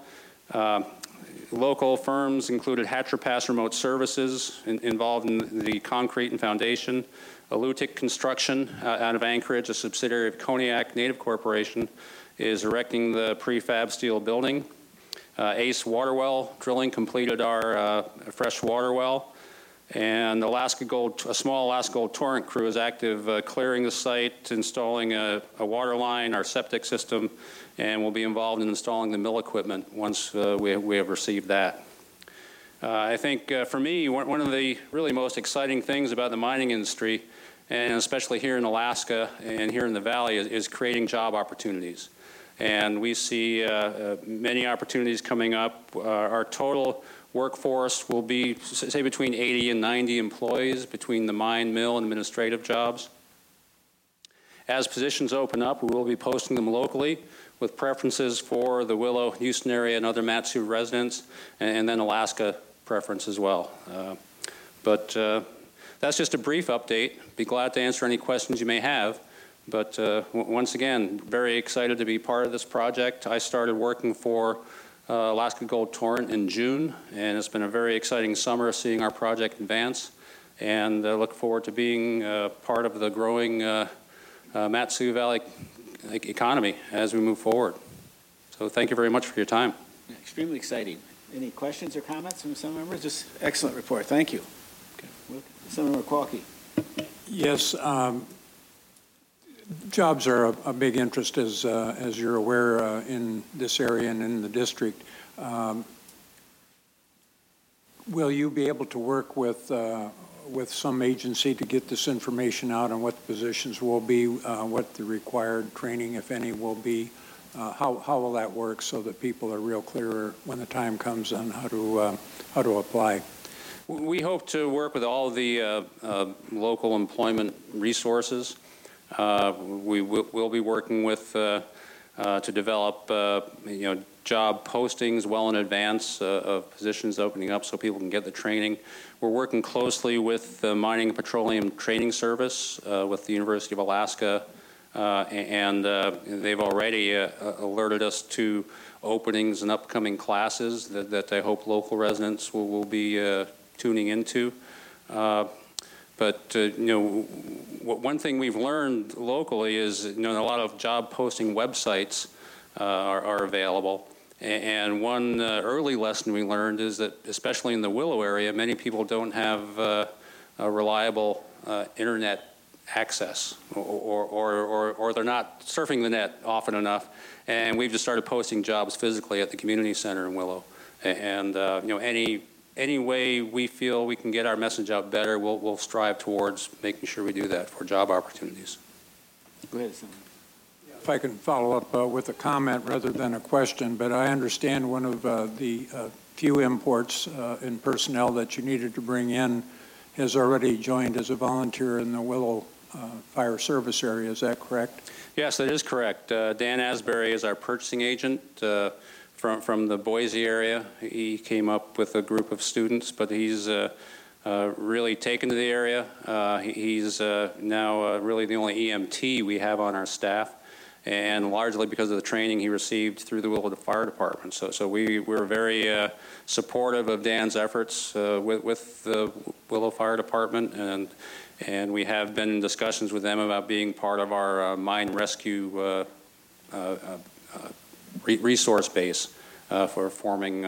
Local firms included Hatcher Pass Remote Services involved in the concrete and foundation. Alutic Construction out of Anchorage, a subsidiary of Coniac Native Corporation, is erecting the prefab steel building. Ace Waterwell Drilling completed our fresh water well. And a small Alaska Gold Torrent crew is active clearing the site, installing a water line, our septic system, and will be involved in installing the mill equipment once we have received that. I think for me, one of the really most exciting things about the mining industry, and especially here in Alaska and here in the Valley, is creating job opportunities. And we see many opportunities coming up. Our total workforce will be, say, between 80 and 90 employees between the mine, mill, and administrative jobs. As positions open up, we will be posting them locally with preferences for the Willow, Houston area, and other Mat-Su residents, and then Alaska preference as well. But that's just a brief update. Be glad to answer any questions you may have. But once again, very excited to be part of this project. I started working for Alaska Gold Torrent in June, and it's been a very exciting summer seeing our project advance, and look forward to being part of the growing Mat-Su Valley economy as we move forward. So thank you very much for your time. Extremely exciting. Any questions or comments from some members? Just excellent report. Thank you. Okay. Senator Qualky. Yes, jobs are a big interest, as you're aware, in this area and in the district. Will you be able to work with some agency to get this information out on what the positions will be, what the required training, if any, will be? How will that work so that people are real clear when the time comes on how to apply? We hope to work with all the local employment resources. We'll be working with to develop job postings well in advance of positions opening up so people can get the training. We're working closely with the Mining and Petroleum Training Service with the University of Alaska, and they've already alerted us to openings and upcoming classes that I hope local residents will be tuning into. But one thing we've learned locally is a lot of job posting websites are available. And one early lesson we learned is that, especially in the Willow area, many people don't have a reliable internet access, or they're not surfing the net often enough. And we've just started posting jobs physically at the community center in Willow. And any way we feel we can get our message out better, we'll strive towards making sure we do that for job opportunities. Go ahead, Senator. If I can follow up with a comment rather than a question, but I understand one of the few imports in personnel that you needed to bring in has already joined as a volunteer in the Willow Fire Service area. Is that correct? Yes, that is correct. Dan Asbury is our purchasing agent from the Boise area. He came up with a group of students, but he's really taken to the area. He's now really the only EMT we have on our staff, and largely because of the training he received through the Willow Fire Department. So we're very supportive of Dan's efforts with the Willow Fire Department, and we have been in discussions with them about being part of our mine rescue resource base for forming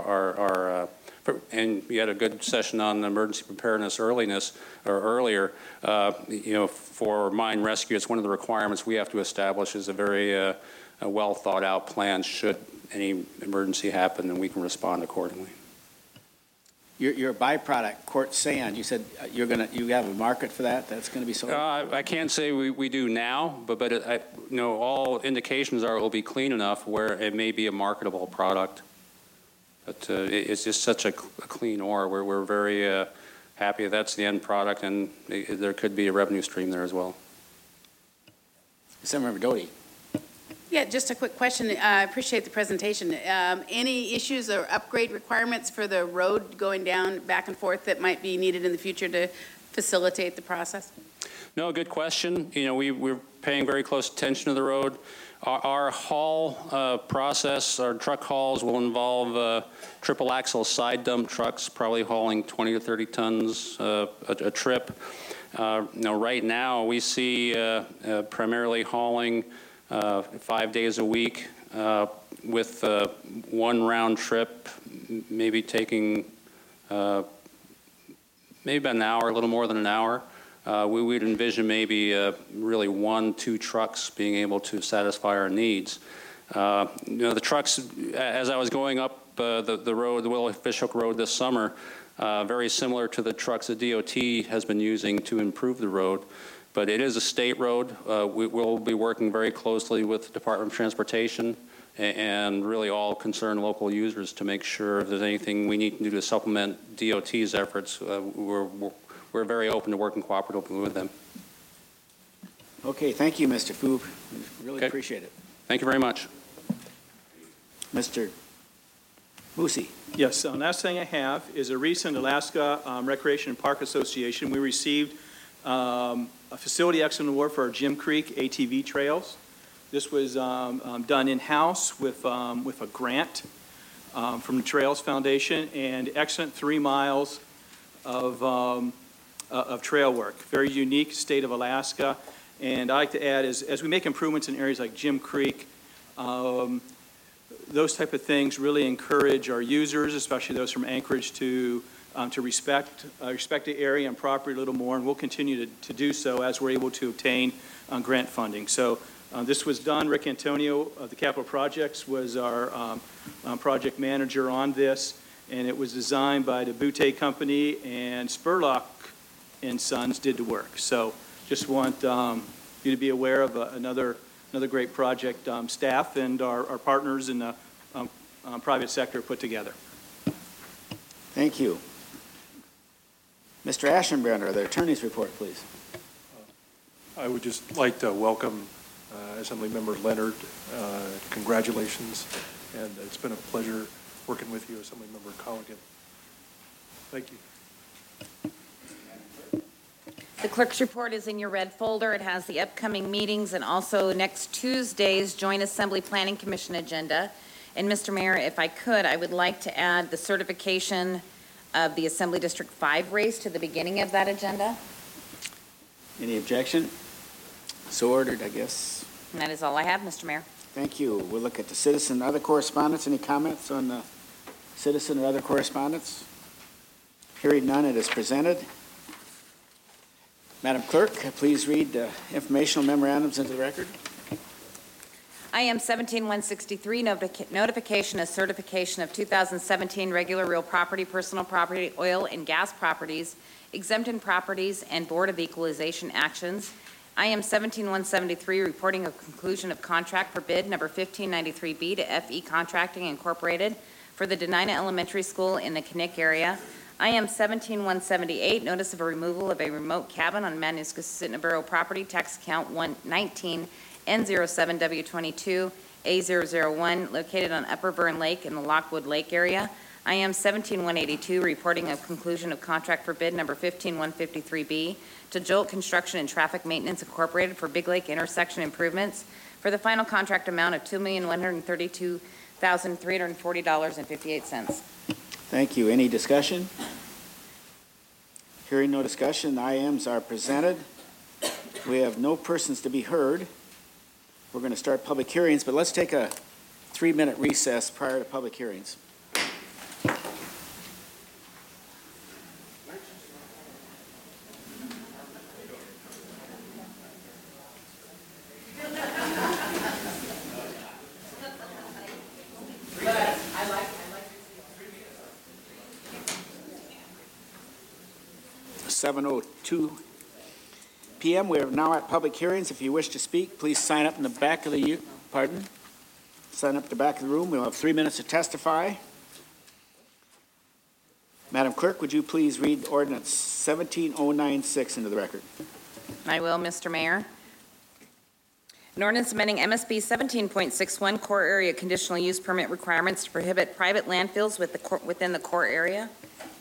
and we had a good session on emergency preparedness earlier. For mine rescue, it's one of the requirements we have to establish is a very well thought out plan should any emergency happen, and we can respond accordingly. Your byproduct, quartz sand, you said you have a market for that? That's going to be sold? I can't say we do now, but all indications are it will be clean enough where it may be a marketable product. But it's just such a clean ore. We're very happy that's the end product, and there could be a revenue stream there as well. Senator Doty. Yeah, just a quick question. I appreciate the presentation. Any issues or upgrade requirements for the road going down back and forth that might be needed in the future to facilitate the process? No, good question. We're paying very close attention to the road. Our haul process, our truck hauls will involve triple axle side dump trucks, probably hauling 20 to 30 tons a trip. Right now we see primarily hauling 5 days a week with one round trip, maybe taking maybe about an hour, a little more than an hour. We would envision maybe really 1-2 trucks being able to satisfy our needs. The trucks, as I was going up the road, the Willow Fishhook Road this summer, very similar to the trucks that DOT has been using to improve the road. But it is a state road. We will be working very closely with the Department of Transportation and really all concerned local users to make sure if there's anything we need to do to supplement DOT's efforts, we're very open to working cooperatively with them. Okay, thank you, Mr. Fu. We really appreciate it. Thank you very much. Mr. Moosey. Yes, the last thing I have is a recent Alaska Recreation and Park Association. We received a Facility Excellence Award for our Jim Creek ATV trails. This was done in-house with a grant from the Trails Foundation, and excellent 3 miles of trail work. Very unique state of Alaska. And I like to add, as we make improvements in areas like Jim Creek, those type of things really encourage our users, especially those from Anchorage, to respect the area and property a little more, and we'll continue to do so as we're able to obtain grant funding. So this was done. Rick Antonio of the Capital Projects was our project manager on this, and it was designed by the Butte Company, and Spurlock and Sons did the work. So just want you to be aware of another great project staff and our partners in the private sector put together. Thank you. Mr. Ashenbrenner, the attorney's report, please. I would just like to welcome Assemblymember Leonard. Congratulations, and it's been a pleasure working with you, Assemblymember Colligan. Thank you. The clerk's report is in your red folder. It has the upcoming meetings and also next Tuesday's Joint Assembly Planning Commission agenda. And Mr. Mayor, if I could, I would like to add the certification of the Assembly District 5 race to the beginning of that agenda. Any objection? So ordered, I guess. And that is all I have, Mr. Mayor. Thank you. We'll look at the citizen and other correspondence. Any comments on the citizen or other correspondence? Hearing none, it is presented. Madam Clerk, please read the informational memorandums into the record. IM 17-163, notification of certification of 2017 regular real property, personal property, oil and gas properties, exempted properties, and Board of Equalization actions. IM 17-173, reporting of conclusion of contract for bid number 1593B to FE Contracting Incorporated for the Denina Elementary School in the Knik area. IM 17-178, notice of a removal of a remote cabin on Manassas Borough property, tax account 119 N07W22 A001, located on Upper Burn Lake in the Lockwood Lake area. IM 17-182, reporting of conclusion of contract for bid number 15153B to Jolt Construction and Traffic Maintenance Incorporated for Big Lake intersection improvements for the final contract amount of $2,132,340.58. Thank you. Any discussion? Hearing no discussion, the IMs are presented. We have no persons to be heard. We're going to start public hearings, but let's take a 3-minute recess prior to public hearings. (7:02 p.m.) We are now at public hearings. If you wish to speak, please sign up in the back of the sign up at the back of the room. We'll have 3 minutes to testify. Madam Clerk, would you please read ordinance 17096 into the record? I will, Mr. Mayor. An ordinance amending MSB 17.61 core area conditional use permit requirements to prohibit private landfills within the core area.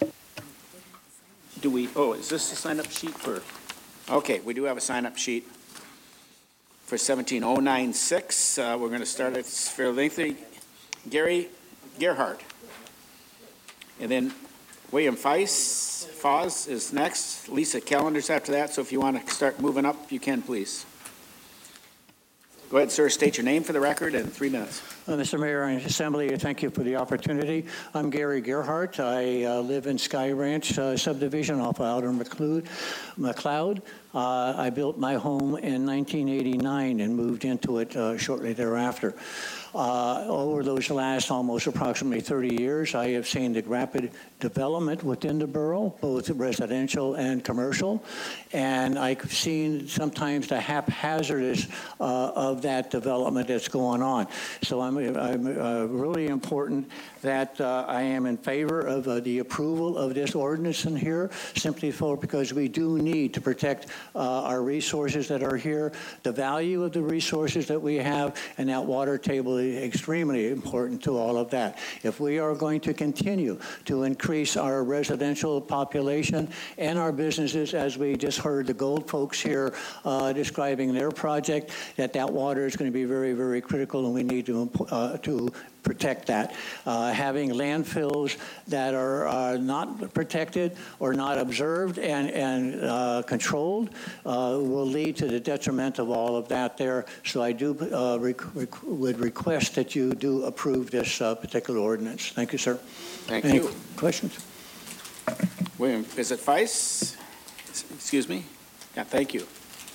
Do we, is this a sign-up sheet for? Okay, we do have a sign-up sheet for 17096. We're going to start, it's fairly lengthy. Gary Gerhardt. And then William Foz is next. Lisa Callender's after that, so if you want to start moving up, you can, please. Go ahead, sir. State your name for the record and 3 minutes. Mr. Mayor and Assembly, thank you for the opportunity. I'm Gary Gerhardt. I live in Sky Ranch subdivision off Outer McLeod. I built my home in 1989 and moved into it shortly thereafter. Over those last almost approximately 30 years, I have seen the rapid development within the borough, both residential and commercial, and I've seen sometimes the haphazardness of that development that's going on. So I'm really important that I am in favor of the approval of this ordinance in here, simply because we do need to protect our resources that are here, the value of the resources that we have, and that water table is extremely important to all of that. If we are going to continue to increase our residential population and our businesses, as we just heard the Gold folks here describing their project, that water is going to be very, very critical, and we need to to protect that. Having landfills that are not protected or not observed and controlled will lead to the detriment of all of that there. So I do would request that you do approve this particular ordinance. Thank you, sir. Thank Any you. questions? William, is it Feist? Excuse me? Yeah, thank you.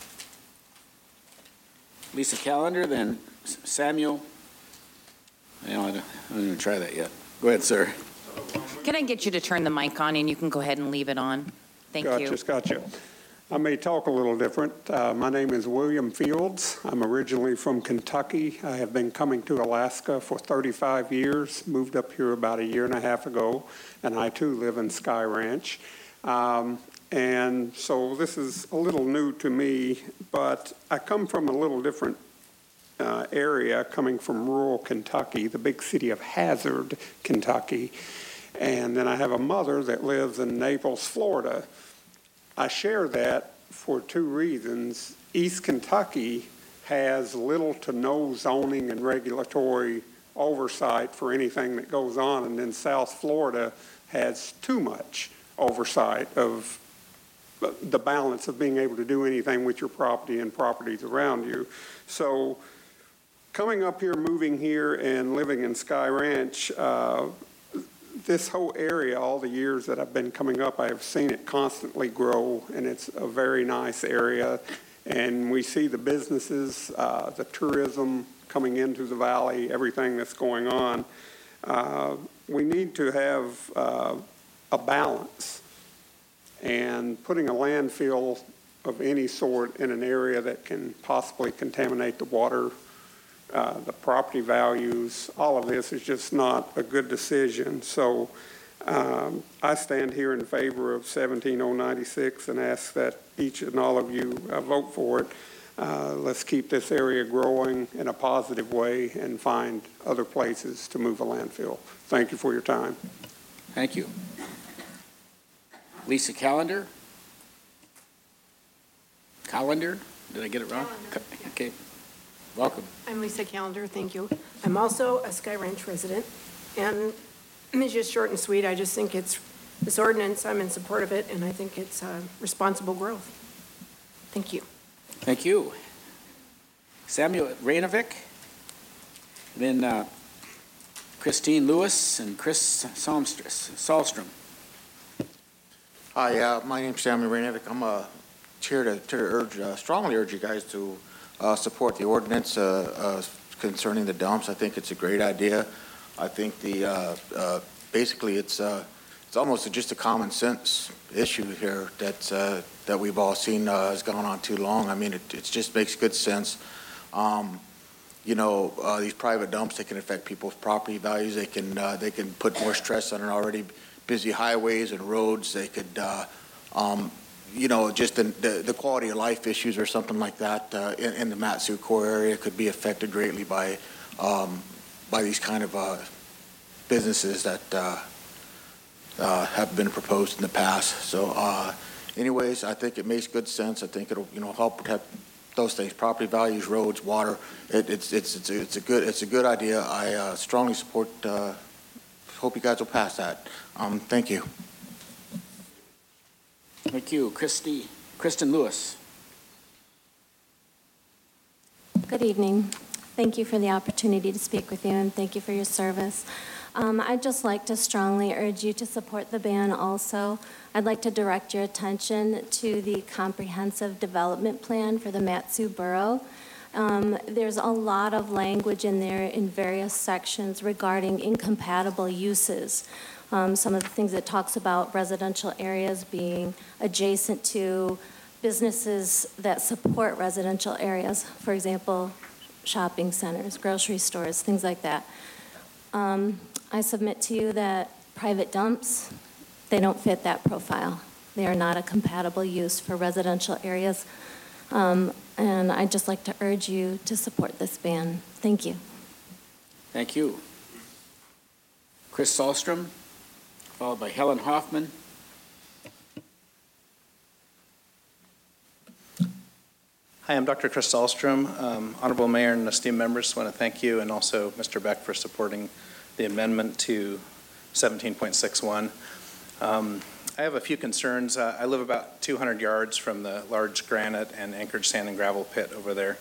Lisa Callender, then Samuel. I don't even try that yet. Go ahead, sir. Can I get you to turn the mic on and you can go ahead and leave it on? Thank you. Gotcha. I may talk a little different. My name is William Fields. I'm originally from Kentucky. I have been coming to Alaska for 35 years, moved up here about a year and a half ago, and I too live in Sky Ranch. And so this is a little new to me, but I come from a little different area, coming from rural Kentucky, the big city of Hazard, Kentucky. And then I have a mother that lives in Naples, Florida. I share that for two reasons. East Kentucky has little to no zoning and regulatory oversight for anything that goes on, and then South Florida has too much oversight of the balance of being able to do anything with your property and properties around you. So coming up here, moving here, and living in Sky Ranch, this whole area, all the years that I've been coming up, I have seen it constantly grow, and it's a very nice area. And we see the businesses, the tourism coming into the valley, everything that's going on. We need to have a balance. And putting a landfill of any sort in an area that can possibly contaminate the water, the property values, all of this is just not a good decision. So I stand here in favor of 17096 and ask that each and all of you vote for it. Let's keep this area growing in a positive way and find other places to move a landfill. Thank you for your time. Thank you. Lisa Callender? Callender? Did I get it wrong? Okay. Welcome. I'm Lisa Callender, thank you. I'm also a Sky Ranch resident, and it's just short and sweet. I just think this ordinance, I'm in support of it, and I think it's responsible growth. Thank you. Thank you. Samuel Rainovic, then Christine Lewis and Chris Sahlstrom. Hi, my name's Samuel Rainovic. I'm here to strongly urge you guys to support the ordinance concerning the dumps. I think it's a great idea. I think basically it's almost just a common sense issue here that we've all seen has gone on too long. I mean, it just makes good sense. These private dumps, they can affect people's property values. They can put more stress on an already busy highways and roads. They could, just the quality of life issues or something like that in the Mat-Su-Core area could be affected greatly by these kind of businesses that have been proposed in the past. So, anyways, I think it makes good sense. I think it'll, help protect those things: property values, roads, water. It's a good idea. I strongly support. Hope you guys will pass that. Thank you. Thank you. Kristen Lewis. Good evening. Thank you for the opportunity to speak with you, and thank you for your service. I'd just like to strongly urge you to support the ban also. I'd like to direct your attention to the comprehensive development plan for the Mat-Su Borough. There's a lot of language in there in various sections regarding incompatible uses. Some of the things it talks about residential areas being adjacent to businesses that support residential areas, for example, shopping centers, grocery stores, things like that. I submit to you that private dumps, they don't fit that profile. They are not a compatible use for residential areas. And I'd just like to urge you to support this ban. Thank you. Thank you. Chris Sahlstrom, followed by Helen Hi, I'm Dr. Chris Dahlstrom. Honorable Mayor and esteemed members, I want to thank you and also Mr. Beck for supporting the amendment to 17.61. I have a few concerns. I live about 200 yards from the large granite and anchored sand and gravel pit over there.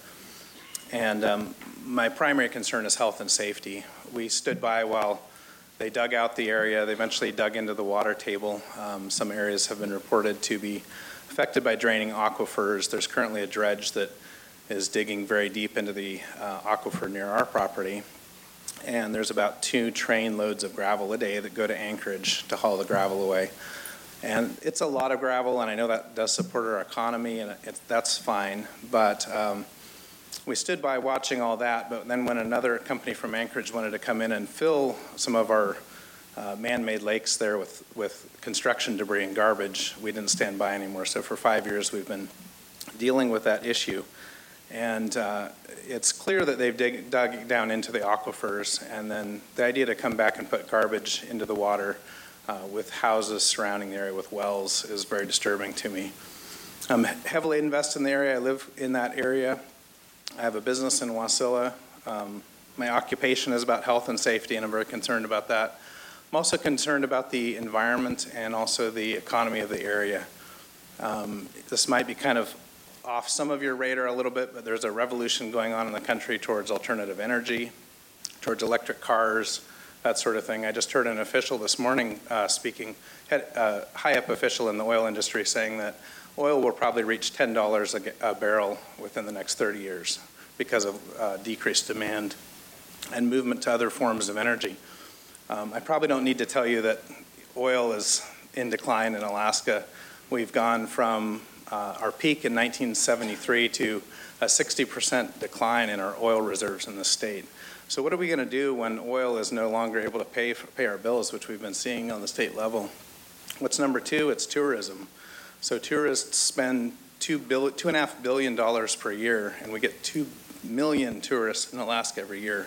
And my primary concern is health and safety. We stood by while they dug out the area. They eventually dug into the water table. Some areas have been reported to be affected by draining aquifers. There's currently a dredge that is digging very deep into the aquifer near our property. And there's about 2 train loads of gravel a day that go to Anchorage to haul the gravel away. And it's a lot of gravel, and I know that does support our economy, and that's fine. But we stood by watching all that, but then when another company from Anchorage wanted to come in and fill some of our man-made lakes there with construction debris and garbage, we didn't stand by anymore. So for 5 years, we've been dealing with that issue. And it's clear that they've dug down into the aquifers, and then the idea to come back and put garbage into the water with houses surrounding the area with wells is very disturbing to me. I'm heavily invested in the area. I live in that area. I have a business in Wasilla. My occupation is about health and safety, and I'm very concerned about that. I'm also concerned about the environment and also the economy of the area. This might be kind of off some of your radar a little bit, but there's a revolution going on in the country towards alternative energy, towards electric cars, that sort of thing. I just heard an official this morning speaking, a high-up official in the oil industry saying that oil will probably reach $10 a barrel within the next 30 years because of decreased demand and movement to other forms of energy. I probably don't need to tell you that oil is in decline in Alaska. We've gone from our peak in 1973 to a 60% decline in our oil reserves in the state. So what are we going to do when oil is no longer able to pay our bills, which we've been seeing on the state level? What's number 2? It's tourism. So tourists spend $2.5 billion per year, and we get 2 million tourists in Alaska every year.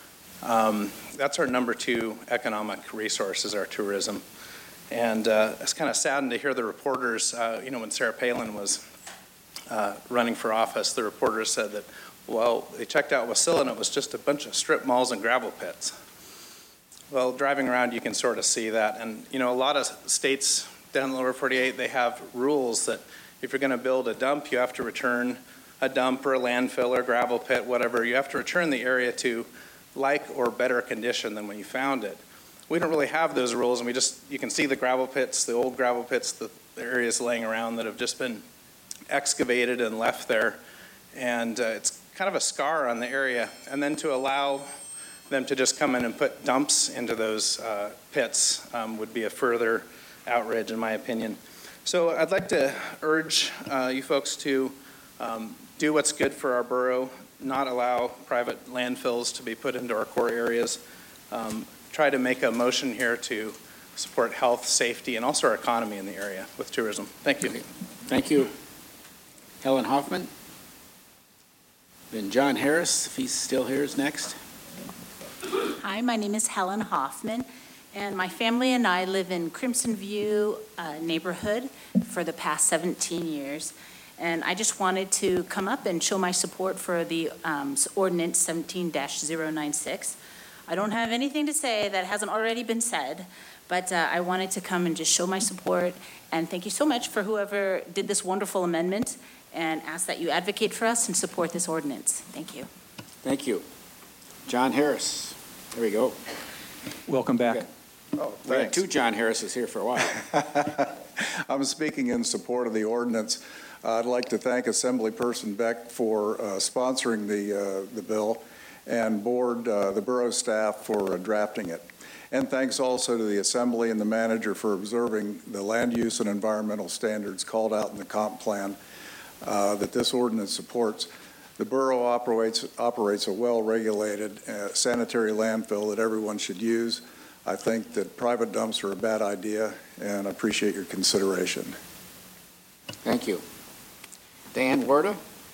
That's our number 2 economic resource is our tourism. And it's kind of saddened to hear the reporters, when Sarah Palin was running for office, the reporters said that, well, they checked out Wasilla and it was just a bunch of strip malls and gravel pits. Well, driving around, you can sort of see that. And, a lot of states down in the lower 48, they have rules that if you're going to build a dump, you have to return a dump or a landfill or gravel pit, whatever. You have to return the area to like or better condition than when you found it. We don't really have those rules, and you can see the gravel pits, the old gravel pits, the areas laying around that have just been excavated and left there. And it's kind of a scar on the area. And then to allow them to just come in and put dumps into those pits would be a further outrage, in my opinion. So I'd like to urge you folks to do what's good for our borough, not allow private landfills to be put into our core areas. Try to make a motion here to support health, safety, and also our economy in the area with tourism. Thank you. Thank you. Helen Hoffman. Then John Harris, if he's still here, is next. Hi, my name is Helen Hoffman, and my family and I live in Crimson View neighborhood for the past 17 years. And I just wanted to come up and show my support for the ordinance 17-096. I don't have anything to say that hasn't already been said, but I wanted to come and just show my support. And thank you so much for whoever did this wonderful amendment, and ask that you advocate for us and support this ordinance. Thank you. Thank you. John Harris. There we go. Welcome back. Oh, we had 2 John Harrises here for a while. I'm speaking in support of the ordinance. I'd like to thank Assemblyperson Beck for sponsoring the bill, and the borough staff for drafting it. And thanks also to the Assembly and the manager for observing the land use and environmental standards called out in the comp plan that this ordinance supports. The borough operates a well-regulated sanitary landfill that everyone should use. I think that private dumps are a bad idea, and I appreciate your consideration. Thank you. Dan Warda.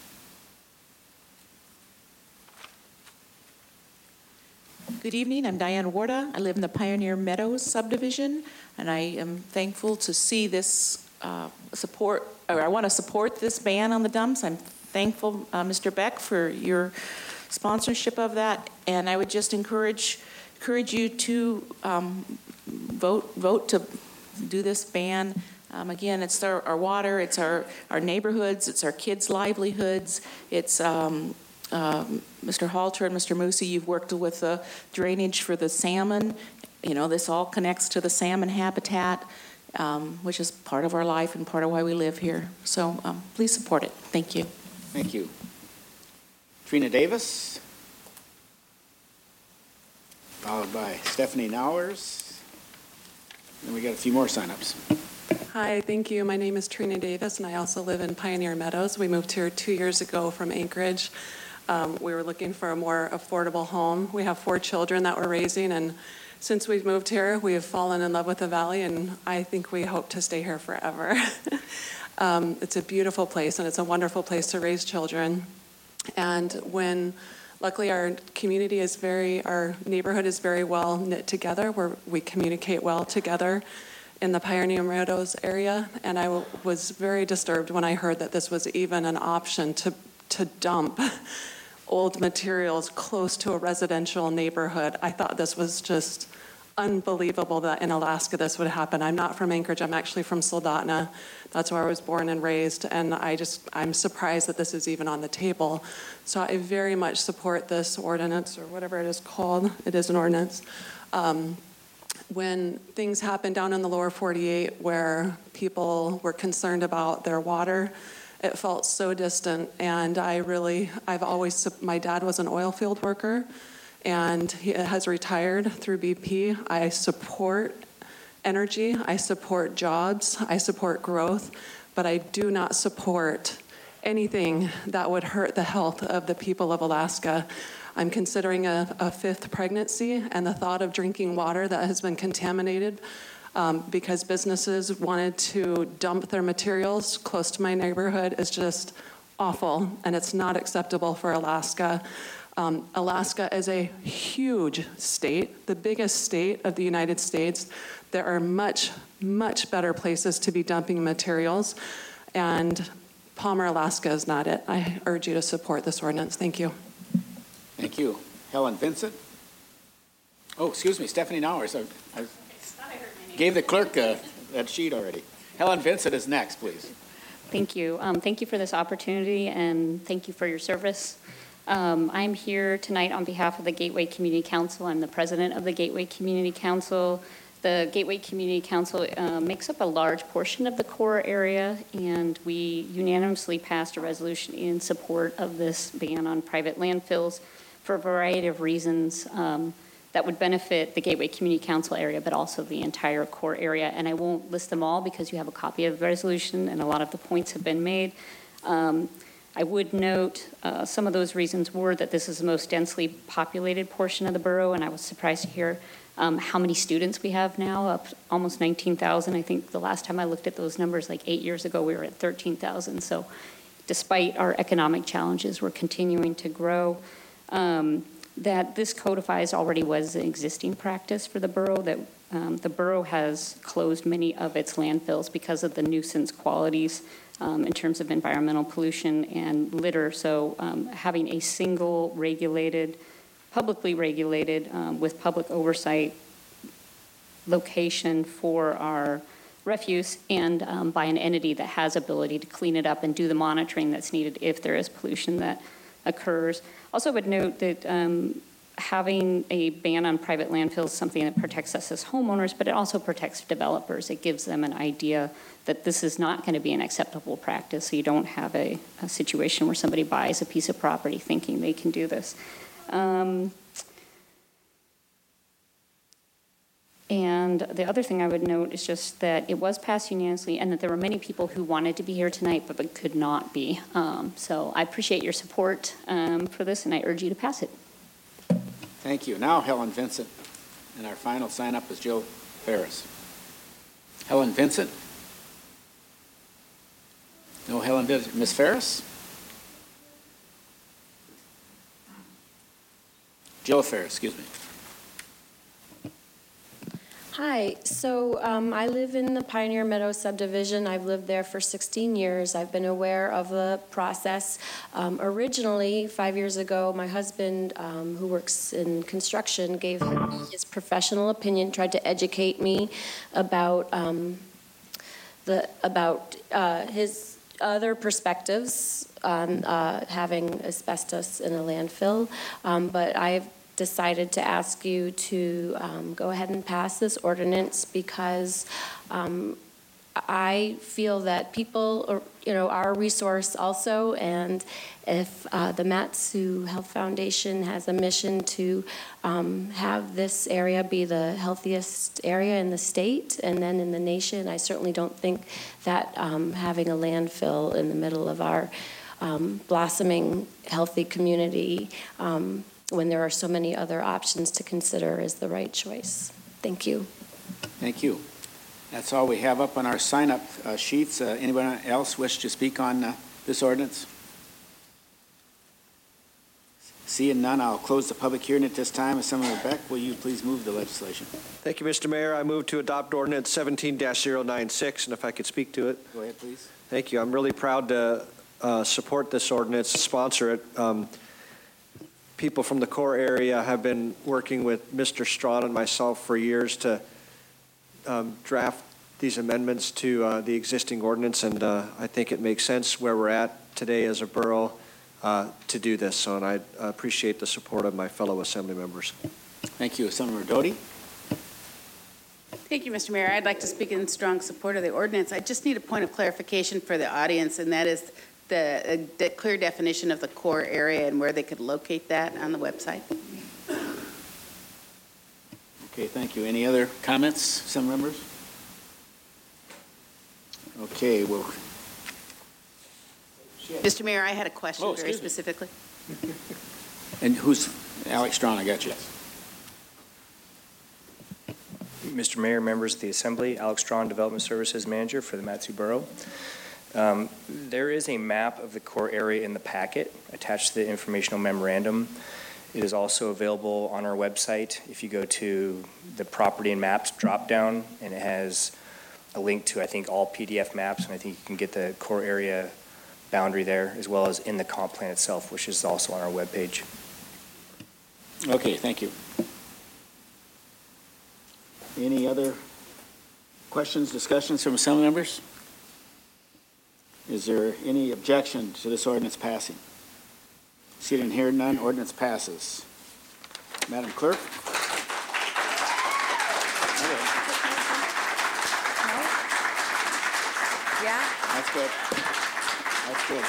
Good evening, I'm Diane Warda. I live in the Pioneer Meadows subdivision, and I am thankful to see this I want to support this ban on the dumps. I'm thankful, Mr. Beck, for your sponsorship of that, and I would just encourage you to vote to do this ban. Again, it's our water, it's our neighborhoods, it's our kids' livelihoods, it's Mr. Halter and Mr. Moosey, you've worked with the drainage for the salmon. You know, this all connects to the salmon habitat, which is part of our life and part of why we live here. So please support it. Thank you. Thank you. Trina Davis, followed by Stephanie Nowers. Then we got a few more signups. Hi, thank you. My name is Trina Davis, and I also live in Pioneer Meadows. We moved here 2 years ago from Anchorage. We were looking for a more affordable home. We have 4 children that we're raising, and since we've moved here, we have fallen in love with the valley, and I think we hope to stay here forever. It's a beautiful place, and it's a wonderful place to raise children. And luckily our community is our neighborhood is very well knit together, where we communicate well together in the Pioneer Meadows area, and I was very disturbed when I heard that this was even an option to dump old materials close to a residential neighborhood. I thought this was just unbelievable that in Alaska this would happen. I'm not from Anchorage, I'm actually from Soldotna. That's where I was born and raised, and I'm surprised that this is even on the table. So I very much support this ordinance, or whatever it is called. It is an ordinance. When things happened down in the lower 48 where people were concerned about their water, it felt so distant, and my dad was an oil field worker, and he has retired through BP. I support energy, I support jobs, I support growth, but I do not support anything that would hurt the health of the people of Alaska. I'm considering a 5th pregnancy, and the thought of drinking water that has been contaminated because businesses wanted to dump their materials close to my neighborhood is just awful, and it's not acceptable for Alaska. Alaska is a huge state, the biggest state of the United States. There are much, much better places to be dumping materials, and Palmer, Alaska is not it. I urge you to support this ordinance. Thank you. Thank you. Helen Vincent? Oh, excuse me, Stephanie Nowers. I gave the clerk that sheet already. Helen Vincent is next, please. Thank you. Thank you for this opportunity, and thank you for your service. I'm here tonight on behalf of the Gateway Community Council. I'm the president of the Gateway Community Council. The Gateway Community Council makes up a large portion of the core area, and we unanimously passed a resolution in support of this ban on private landfills for a variety of reasons that would benefit the Gateway Community Council area, but also the entire core area. And I won't list them all because you have a copy of the resolution, and a lot of the points have been made. I would note some of those reasons were that this is the most densely populated portion of the borough, and I was surprised to hear how many students we have now, up almost 19,000. I think the last time I looked at those numbers, like 8 years ago, we were at 13,000. So despite our economic challenges, we're continuing to grow. That this codifies already was an existing practice for the borough, that the borough has closed many of its landfills because of the nuisance qualities in terms of environmental pollution and litter. So having a single regulated, publicly regulated, with public oversight location for our refuse, and by an entity that has ability to clean it up and do the monitoring that's needed if there is pollution that occurs. Also would note that having a ban on private landfills is something that protects us as homeowners, but it also protects developers. It gives them an idea that this is not going to be an acceptable practice, so you don't have a situation where somebody buys a piece of property thinking they can do this. And the other thing I would note is just that it was passed unanimously, and that there were many people who wanted to be here tonight but could not be. So I appreciate your support for this, and I urge you to pass it. Thank you. Now Helen Vincent, and our final sign-up is Jill Ferris. Helen Vincent? No Helen Vincent. Ms. Ferris? Jill Ferris, excuse me. Hi, so I live in the Pioneer Meadows subdivision. I've lived there for 16 years. I've been aware of the process. Originally, 5 years ago, my husband, who works in construction, gave me his professional opinion, tried to educate me about his other perspectives on having asbestos in a landfill, but I've decided to ask you to go ahead and pass this ordinance because I feel that people are a resource also, and if the Mat-Su Health Foundation has a mission to have this area be the healthiest area in the state and then in the nation, I certainly don't think that having a landfill in the middle of our blossoming healthy community when there are so many other options to consider is the right choice. Thank you. Thank you. That's all we have up on our sign-up sheets. Anyone else wish to speak on this ordinance? Seeing none, I'll close the public hearing at this time. Assemblymember Beck, will you please move the legislation? Thank you, Mr. Mayor. I move to adopt ordinance 17-096, and if I could speak to it. Go ahead, please. Thank you. I'm really proud to support this ordinance, sponsor it. People from the core area have been working with Mr. Strawn and myself for years to draft these amendments to the existing ordinance, and I think it makes sense where we're at today as a borough to do this. So, and I appreciate the support of my fellow assembly members. Thank you. Assemblymember Doty. Thank you, Mr. Mayor. I'd like to speak in strong support of the ordinance. I just need a point of clarification for the audience, and that is the clear definition of the core area and where they could locate that on the website. Okay, thank you. Any other comments, some members? Okay, well. Mr. Mayor, I had a question very excuse me. specifically. And who's Alex Strawn? I got you. Mr. Mayor, members of the Assembly, Alex Strawn, Development Services Manager for the Mat-Su Borough. There is a map of the core area in the packet attached to the informational memorandum. It is also available on our website if you go to the property and maps drop-down, and it has a link to, I think, all PDF maps, and I think you can get the core area boundary there, as well as in the comp plan itself, which is also on our webpage. Okay, thank you. Any other questions, discussions from assembly members? Is there any objection to this ordinance passing? See it and hear none, ordinance passes. Madam Clerk? Yeah? That's good. That's good.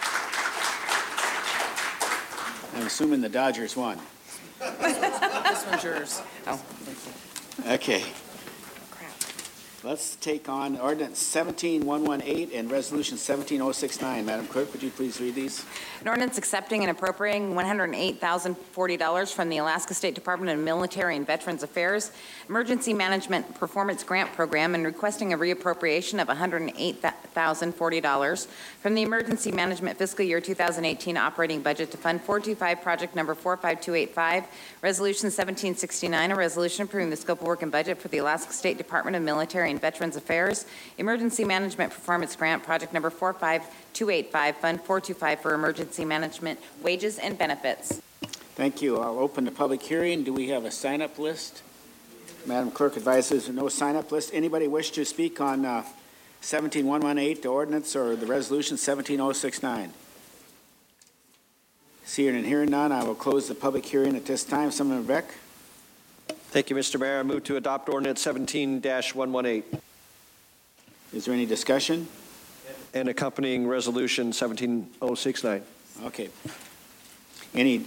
I'm assuming the Dodgers won. This one's yours. Oh. Okay. Let's take on ordinance 17-118 and resolution 17-069. Madam Clerk, would you please read these? An ordinance accepting and appropriating $108,040 from the Alaska State Department of Military and Veterans Affairs Emergency Management Performance Grant Program and requesting a reappropriation of $108,040 from the Emergency Management Fiscal Year 2018 operating budget to fund 425 project number 45285, Resolution 1769, a resolution approving the scope of work and budget for the Alaska State Department of Military and Veterans Affairs Emergency Management Performance Grant project number 45285, Fund 425 for emergency management wages and benefits. Thank you. I'll open the public hearing. Do we have a sign-up list? Madam Clerk advises no sign-up list. Anybody wish to speak on 17-118, the ordinance, or the resolution 17-069? Seeing and hearing none, I will close the public hearing at this time. Assemblymember Beck? Thank you, Mr. Mayor. I move to adopt ordinance 17-118. Is there any discussion? And accompanying resolution 17-069. Okay. Any?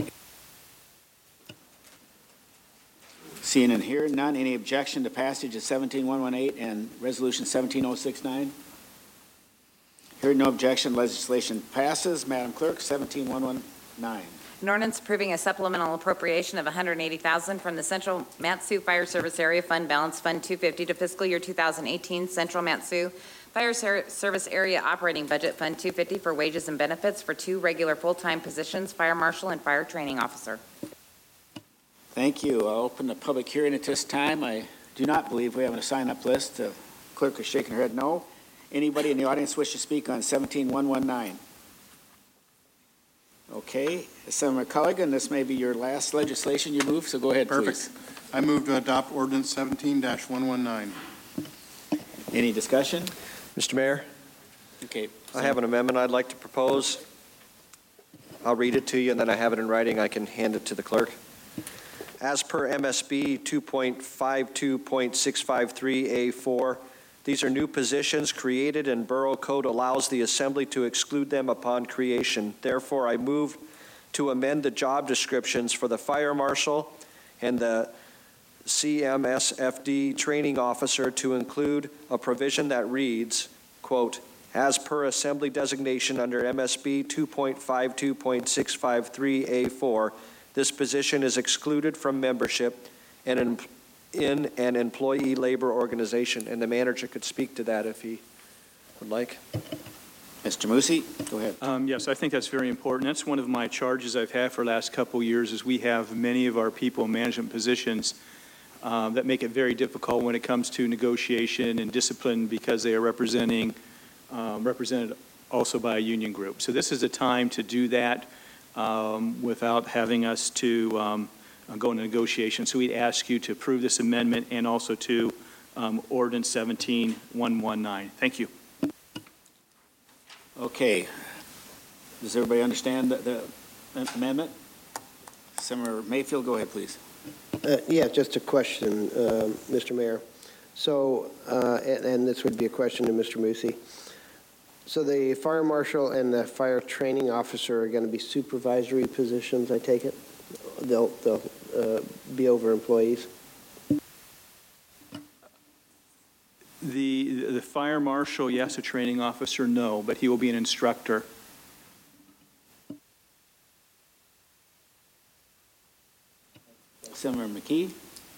Seeing and hearing none, any objection to passage of 17-118 and resolution 17-069? Hearing no objection, legislation passes. Madam Clerk, 17-119. An ordinance approving a supplemental appropriation of $180,000 from the Central Mat-Su Fire Service Area Fund Balance Fund 250 to fiscal year 2018 Central Mat-Su Fire Service Area Operating Budget Fund 250 for wages and benefits for 2 regular full-time positions, Fire Marshal and Fire Training Officer. Thank you. I'll open the public hearing at this time. I do not believe we have a sign-up list. The clerk is shaking her head no. Anybody in the audience wish to speak on 17119? Okay, Senator Culligan, this may be your last legislation you move, so go ahead, please. Perfect. I move to adopt ordinance 17-119. Any discussion? Mr. Mayor, Okay. I have an amendment I'd like to propose. I'll read it to you, and then I have it in writing. I can hand it to the clerk. As per MSB 2.52.653A4, these are new positions created and Borough Code allows the Assembly to exclude them upon creation. Therefore, I move to amend the job descriptions for the Fire Marshal and the CMSFD Training Officer to include a provision that reads, quote, as per Assembly designation under MSB 2.52.653A4, this position is excluded from membership and in an employee labor organization, and the manager could speak to that if he would like. Mr. Musi, go ahead. Yes, I think that's very important. That's one of my charges I've had for the last couple of years is we have many of our people in management positions that make it very difficult when it comes to negotiation and discipline because they are represented also by a union group. So this is a time to do that without having us to go into negotiation. So we'd ask you to approve this amendment and also to ordinance 17119. Thank you. Okay. Does everybody understand the amendment? Senator Mayfield, go ahead, please. Yeah, just a question, Mr. Mayor. So, and this would be a question to Mr. Musi. So the fire marshal and the fire training officer are going to be supervisory positions, I take it? They'll be over employees? The fire marshal, yes. A training officer, no. But he will be an instructor. Senator McKee?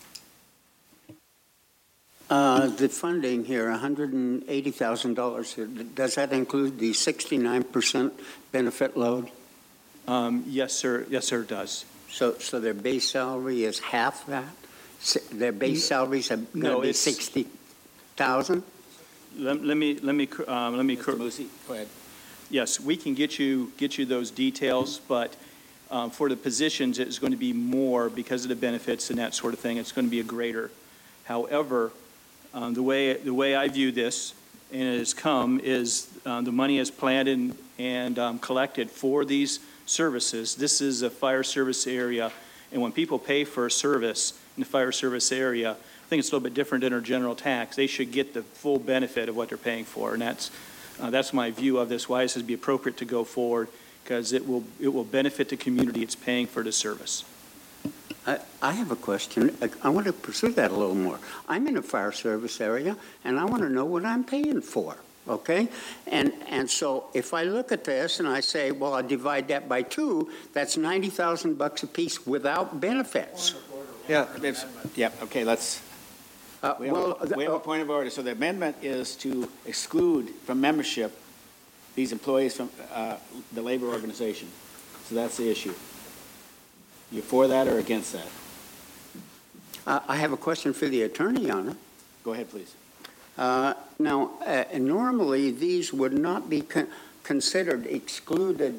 The funding here, $180,000, does that include the 69% benefit load? Yes, sir. Yes, sir, it does. So their base salary is half that? Their base salaries are going to be 60,000? Let me. Mr. Musi, go ahead. Yes, we can get you those details, but for the positions, it's going to be more because of the benefits and that sort of thing. It's going to be a greater. However, the way I view this, and it has come, is the money is planned and collected for these services. This is a fire service area, and when people pay for a service in the fire service area, I think it's a little bit different than our general tax. They should get the full benefit of what they're paying for, and that's my view of this. Why this would be appropriate to go forward, because it will benefit the community it's paying for the service. I have a question. I want to pursue that a little more. I'm in a fire service area, and I want to know what I'm paying for, okay? And so if I look at this and I say, well, I divide that by 2, that's $90,000 a piece without benefits. Yeah. Okay, let's. We have a point of order. So the amendment is to exclude from membership these employees from the labor organization. So that's the issue. You for that or against that? I have a question for the attorney on it. Go ahead, please. Now, normally these would not be considered excluded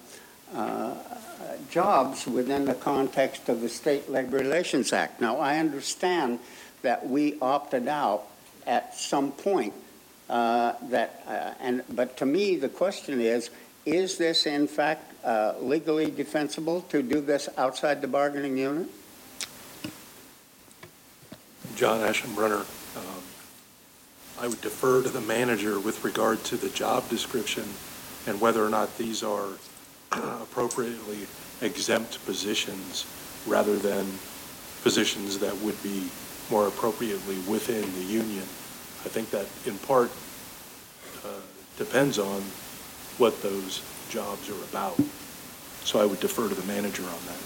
jobs within the context of the State Labor Relations Act. Now, I understand that we opted out at some point, but to me the question is this in fact legally defensible to do this outside the bargaining unit? John Aschenbrenner, I would defer to the manager with regard to the job description and whether or not these are appropriately exempt positions rather than positions that would be more appropriately within the union. I think that in part depends on what those jobs are about. So I would defer to the manager on that.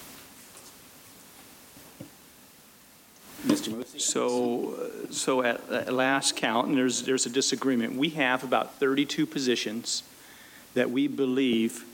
Mr. Musi? So at last count, and there's a disagreement, we have about 32 positions that we believe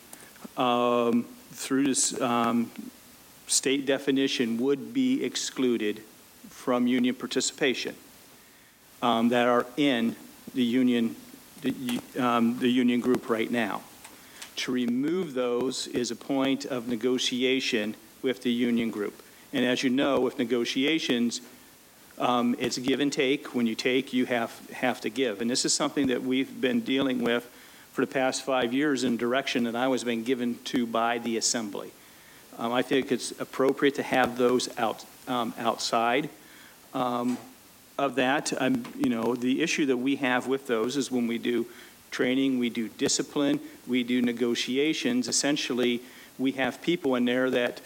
through this state definition would be excluded from union participation that are in the union, the union group right now. To remove those is a point of negotiation with the union group. And as you know, with negotiations, it's a give and take. When you take, you have to give. And this is something that we've been dealing with for the past 5 years in direction that I was being given to by the Assembly. I think it's appropriate to have those outside of that. The issue that we have with those is when we do training, we do discipline, we do negotiations. Essentially, we have people in there that,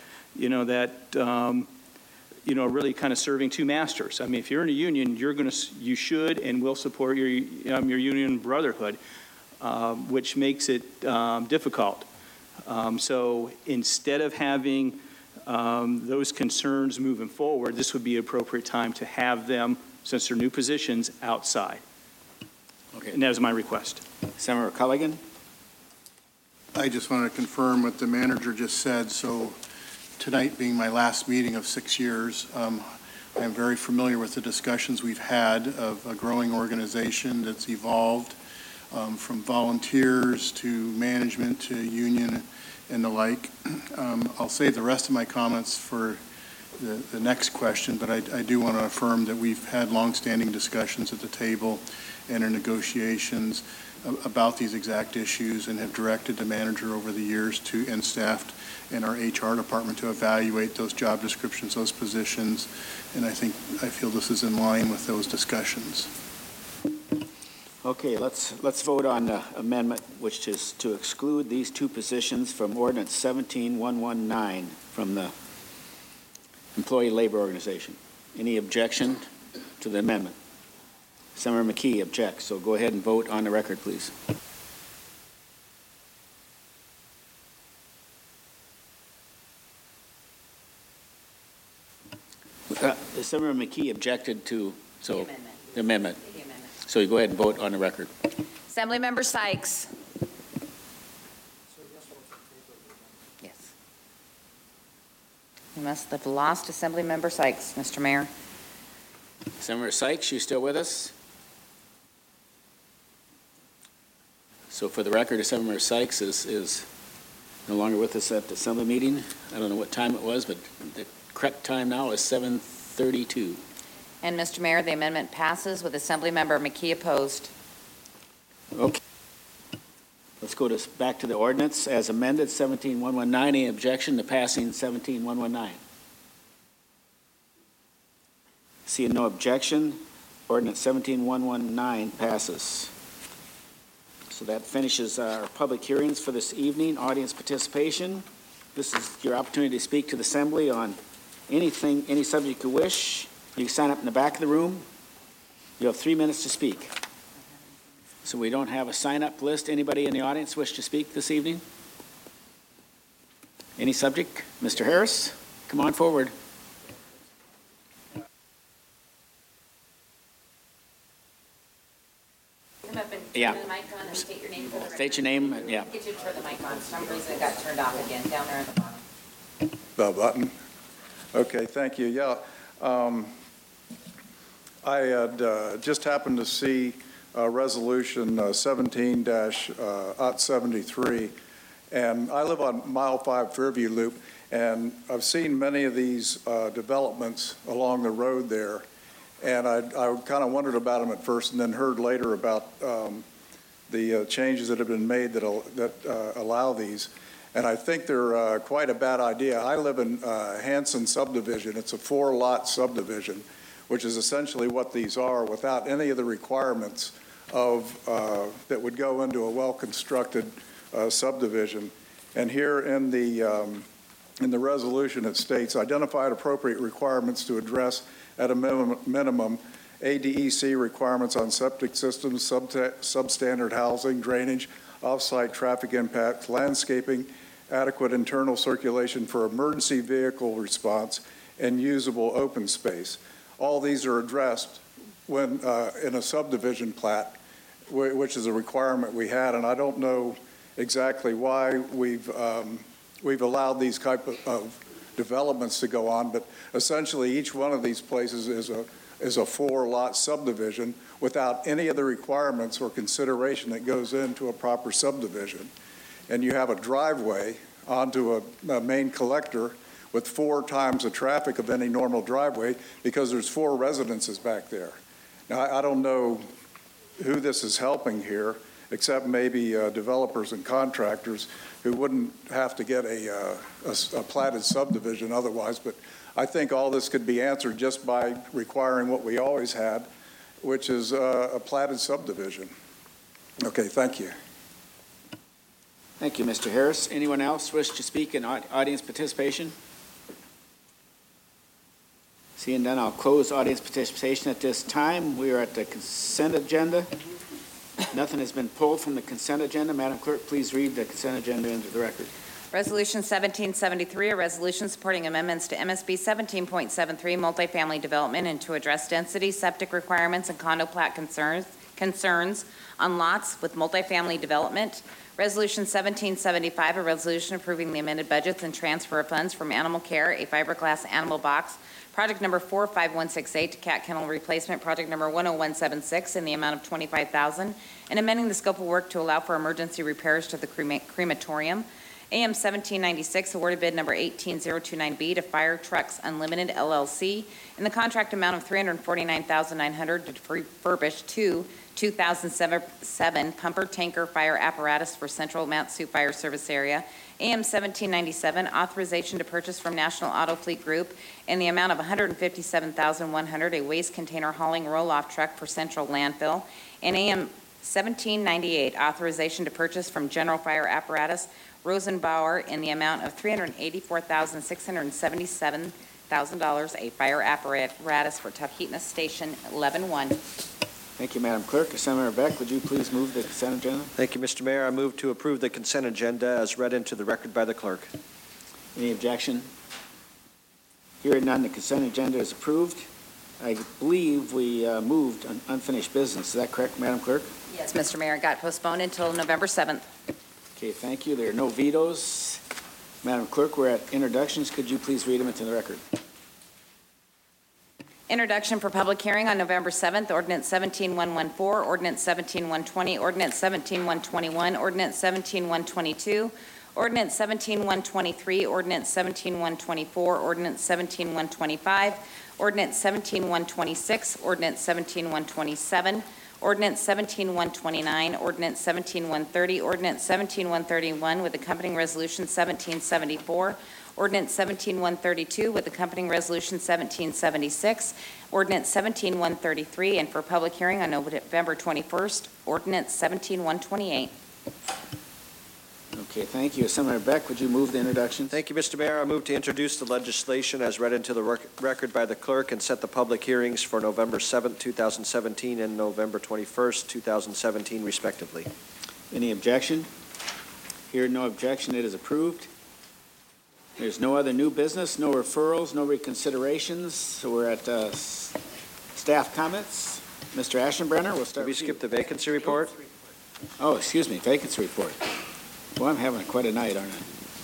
really kind of serving two masters. I mean, if you're in a union, you should and will support your union brotherhood, which makes it difficult. So instead of having those concerns moving forward, this would be an appropriate time to have them, since they're new positions, outside. Okay. And that is my request. Senator Culligan? I just want to confirm what the manager just said. So tonight being my last meeting of 6 years, I am very familiar with the discussions we've had of a growing organization that's evolved from volunteers to management to union and the like. I'll save the rest of my comments for the next question, but I do want to affirm that we've had longstanding discussions at the table and in negotiations about these exact issues, and have directed the manager over the years to, and staffed in our HR department, to evaluate those job descriptions, those positions, and I feel this is in line with those discussions. Okay, let's vote on the amendment, which is to exclude these two positions from Ordinance 17119 from the Employee Labor Organization. Any objection to the amendment? Senator McKee objects, so go ahead and vote on the record, please. Senator McKee objected to the amendment. So you go ahead and vote on the record. Assemblymember Sykes. Yes. You must have lost Assemblymember Sykes, Mr. Mayor. Senator Sykes, you still with us? So for the record, Senator Sykes is no longer with us at the Assembly meeting. I don't know what time it was, but the correct time now is 7:32. And Mr. Mayor, the amendment passes with Assemblymember McKee opposed. Okay. Let's go back to the ordinance as amended, 17119. Any objection to passing 17119? Seeing no objection, ordinance 17119 passes. So that finishes our public hearings for this evening. Audience participation. This is your opportunity to speak to the Assembly on anything, any subject you wish. You can sign up in the back of the room. You have 3 minutes to speak. So we don't have a sign-up list. Anybody in the audience wish to speak this evening? Any subject? Mr. Harris, come on forward. Come up and Yeah. turn the mic on and state your name for the record. State your name, yeah. Get you to turn the mic on. For some reason it got turned off again down there at the bottom. The button. Okay, thank you. Yeah. I had just happened to see Resolution 17-73, and I live on Mile 5 Fairview Loop, and I've seen many of these developments along the road there, and I kind of wondered about them at first and then heard later about the changes that have been made that allow these. And I think they're quite a bad idea. I live in Hanson subdivision. It's a 4-lot subdivision, which is essentially what these are, without any of the requirements of that would go into a well-constructed subdivision. And here in the resolution, it states, identified appropriate requirements to address at a minimum ADEC requirements on septic systems, substandard housing, drainage, off-site traffic impacts, landscaping, adequate internal circulation for emergency vehicle response, and usable open space. All these are addressed when in a subdivision plat, which is a requirement we had, and I don't know exactly why we've allowed these type of developments to go on, but essentially each one of these places is a 4-lot subdivision without any of the requirements or consideration that goes into a proper subdivision. And you have a driveway onto a main collector with 4 times the traffic of any normal driveway because there's 4 residences back there. Now, I don't know who this is helping here, except maybe developers and contractors who wouldn't have to get a platted subdivision otherwise, but I think all this could be answered just by requiring what we always had, which is a platted subdivision. Okay, thank you. Thank you, Mr. Harris. Anyone else wish to speak in audience participation? Seeing none, I'll close audience participation at this time. We are at the consent agenda. Nothing has been pulled from the consent agenda. Madam Clerk, please read the consent agenda into the record. Resolution 1773, a resolution supporting amendments to MSB 17.73 multifamily development and to address density, septic requirements, and condo plat concerns on lots with multifamily development. Resolution 1775, a resolution approving the amended budgets and transfer of funds from Animal Care, a fiberglass animal box, project number 45168 to cat kennel replacement, project number 10176 in the amount of $25,000, and amending the scope of work to allow for emergency repairs to the crematorium. AM 1796, awarded bid number 18029B to Fire Trucks Unlimited LLC in the contract amount of $349,900 to refurbish 2 2007 pumper tanker fire apparatus for Central Mat-Su Fire Service Area. AM 1797, authorization to purchase from National Auto Fleet Group in the amount of $157,100 a waste container hauling roll-off truck for Central Landfill. And AM 1798, authorization to purchase from General Fire Apparatus Rosenbauer in the amount of $384,677,000 a fire apparatus for Tahkeetna Station 11-1. Thank you, Madam Clerk. Assemblymember Beck, would you please move the consent agenda? Thank you, Mr. Mayor. I move to approve the consent agenda as read into the record by the clerk. Any objection? Hearing none, the consent agenda is approved. I believe we moved unfinished business. Is that correct, Madam Clerk? Yes, Mr. Mayor, it got postponed until November 7th. Okay, thank you. There are no vetoes. Madam Clerk, we're at introductions. Could you please read them into the record? Introduction for public hearing on November 7th, Ordinance 17114, Ordinance 17120, Ordinance 17121, Ordinance 17122, Ordinance 17123, Ordinance 17124, Ordinance 17125, Ordinance 17126, Ordinance 17127, Ordinance 17129, Ordinance 17130, Ordinance 17131 with accompanying Resolution 1774, Ordinance 17132 with accompanying Resolution 1776, Ordinance 17133, and for public hearing on November 21st, Ordinance 17128. Okay, thank you. Assemblymember Beck, would you move the introductions? Thank you, Mr. Mayor. I move to introduce the legislation as read into the record by the clerk and set the public hearings for November 7th, 2017 and November 21st, 2017, respectively. Any objection? Hearing no objection, it is approved. There's no other new business, no referrals, no reconsiderations. So we're at staff comments. Mr. Ashenbrenner, we'll start with you. Did we skip the vacancy report? Oh, excuse me, vacancy report. Well, I'm having quite a night, aren't I?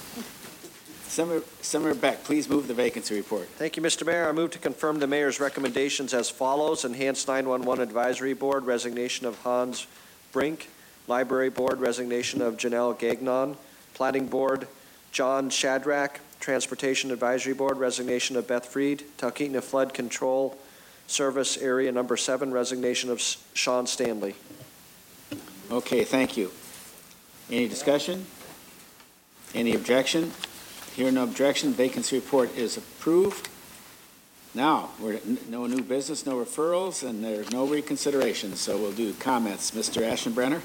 Senator Beck, please move the vacancy report. Thank you, Mr. Mayor. I move to confirm the mayor's recommendations as follows. Enhanced 911 Advisory Board, resignation of Hans Brink. Library Board, resignation of Janelle Gagnon. Planning Board, John Shadrack. Transportation Advisory Board, resignation of Beth Freed. Talkeetna Flood Control Service Area Number 7, resignation of Sean Stanley. Okay, thank you. Any discussion? Any objection? Hearing no objection, vacancy report is approved. Now, we're at no new business, no referrals, and there's no reconsideration, so we'll do comments. Mr. Ashenbrenner?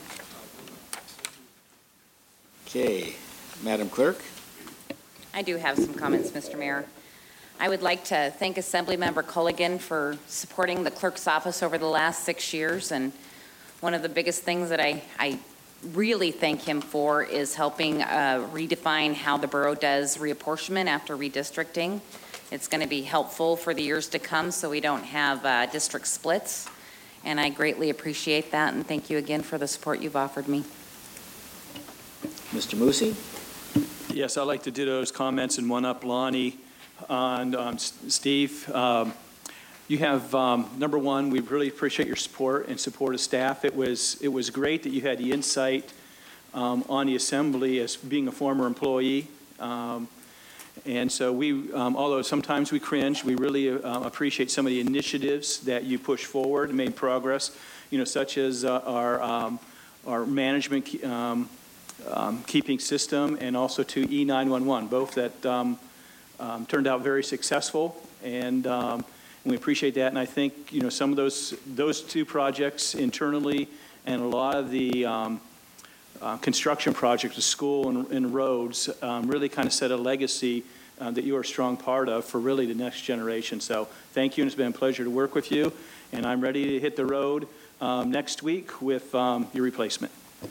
Okay, Madam Clerk? I do have some comments, Mr. Mayor. I would like to thank Assemblymember Culligan for supporting the clerk's office over the last 6 years, and one of the biggest things that I really thank him for is helping redefine how the borough does reapportionment after redistricting. It's going to be helpful for the years to come so we don't have district splits, and I greatly appreciate that, and thank you again for the support you've offered me. Mr. Moosey? Yes, I'd like to do those comments and one up Lonnie. Steve. You have, number one, we really appreciate your support and support of staff. It was great that you had the insight on the Assembly as being a former employee. And so we, although sometimes we cringe, we really appreciate some of the initiatives that you pushed forward and made progress, such as our management keeping system and also to E911, both that turned out very successful. And we appreciate that. And I think, some of those two projects internally and a lot of the construction projects, the school and roads, really kind of set a legacy that you are a strong part of for really the next generation. So thank you, and it's been a pleasure to work with you. And I'm ready to hit the road next week with your replacement.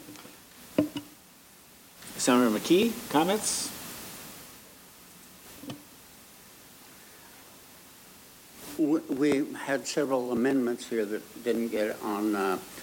Senator McKee, comments? We had several amendments here that didn't get on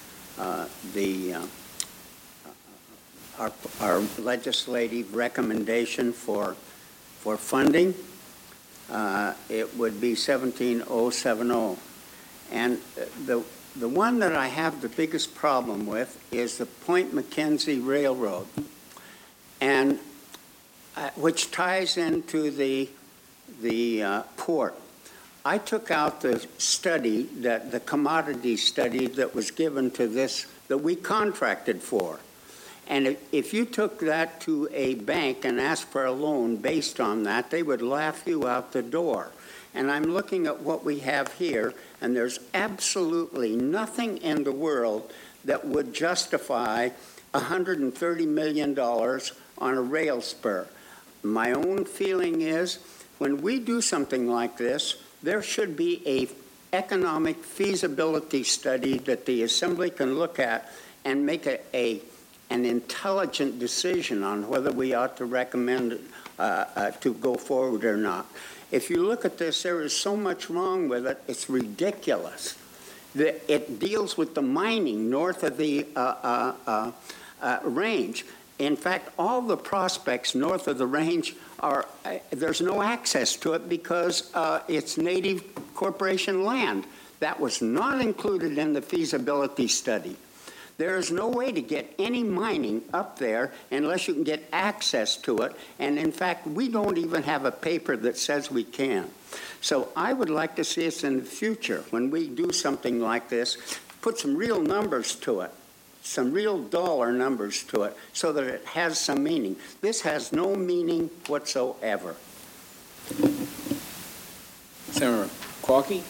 our legislative recommendation for funding. It would be 17070. And the one that I have the biggest problem with is the Point McKenzie Railroad, and which ties into the port. I took out the study, the commodity study that was given to this, that we contracted for. And if you took that to a bank and asked for a loan based on that, they would laugh you out the door. And I'm looking at what we have here, and there's absolutely nothing in the world that would justify $130 million on a rail spur. My own feeling is, when we do something like this, there should be an economic feasibility study that the Assembly can look at and make an intelligent decision on whether we ought to recommend to go forward or not. If you look at this, there is so much wrong with it, it's ridiculous. It deals with the mining north of the range. In fact, all the prospects north of the range there's no access to it because it's native corporation land. That was not included in the feasibility study. There is no way to get any mining up there unless you can get access to it. And in fact, we don't even have a paper that says we can. So I would like to see us in the future, when we do something like this, put some real numbers to it, some real dollar numbers to it, so that it has some meaning. This has no meaning whatsoever. Senator Qualky?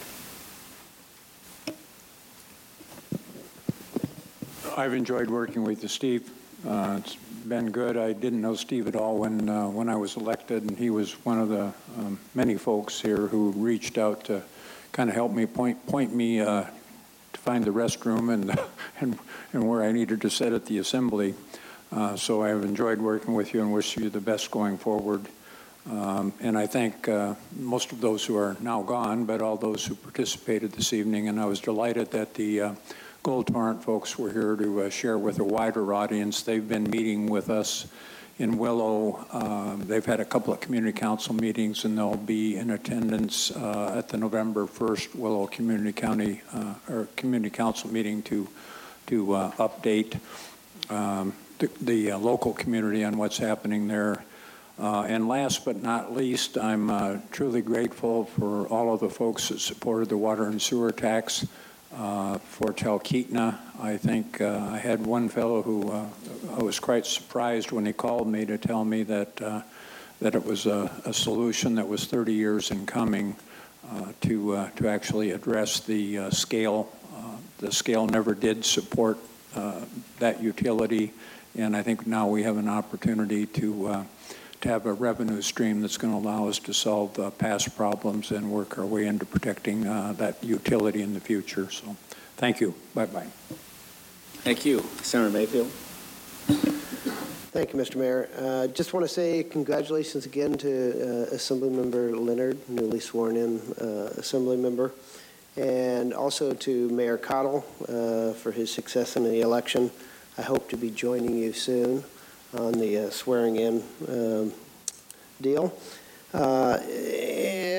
I've enjoyed working with you, Steve. It's been good. I didn't know Steve at all when I was elected, and he was one of the many folks here who reached out to kind of help me point me to find the restroom and where I needed to sit at the Assembly. So I've enjoyed working with you and wish you the best going forward. And I thank most of those who are now gone, but all those who participated this evening. And I was delighted that the Gold Torrent folks were here to share with a wider audience. They've been meeting with us in Willow. They've had a couple of community council meetings, and they'll be in attendance at the November 1st Willow Community Council meeting to update the local community on what's happening there. And last but not least, I'm truly grateful for all of the folks that supported the water and sewer tax for Talkeetna. I think I had one fellow who I was quite surprised when he called me to tell me that it was a solution that was 30 years in coming to actually address the scale. The scale never did support that utility, and I think now we have an opportunity to have a revenue stream that's going to allow us to solve past problems and work our way into protecting that utility in the future. So thank you. Bye-bye. Thank you. Senator Mayfield. Thank you, Mr. Mayor. Just want to say congratulations again to Assemblymember Leonard, newly sworn in Assembly member, and also to Mayor Cottle for his success in the election. I hope to be joining you soon on the swearing in deal.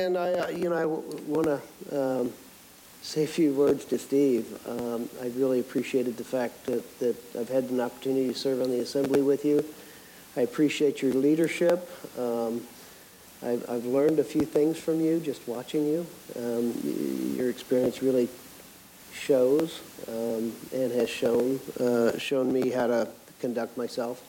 And I want to say a few words to Steve. I really appreciated the fact that I've had an opportunity to serve on the Assembly with you. I appreciate your leadership. I've learned a few things from you just watching you. Your experience really shows and has shown me how to conduct myself.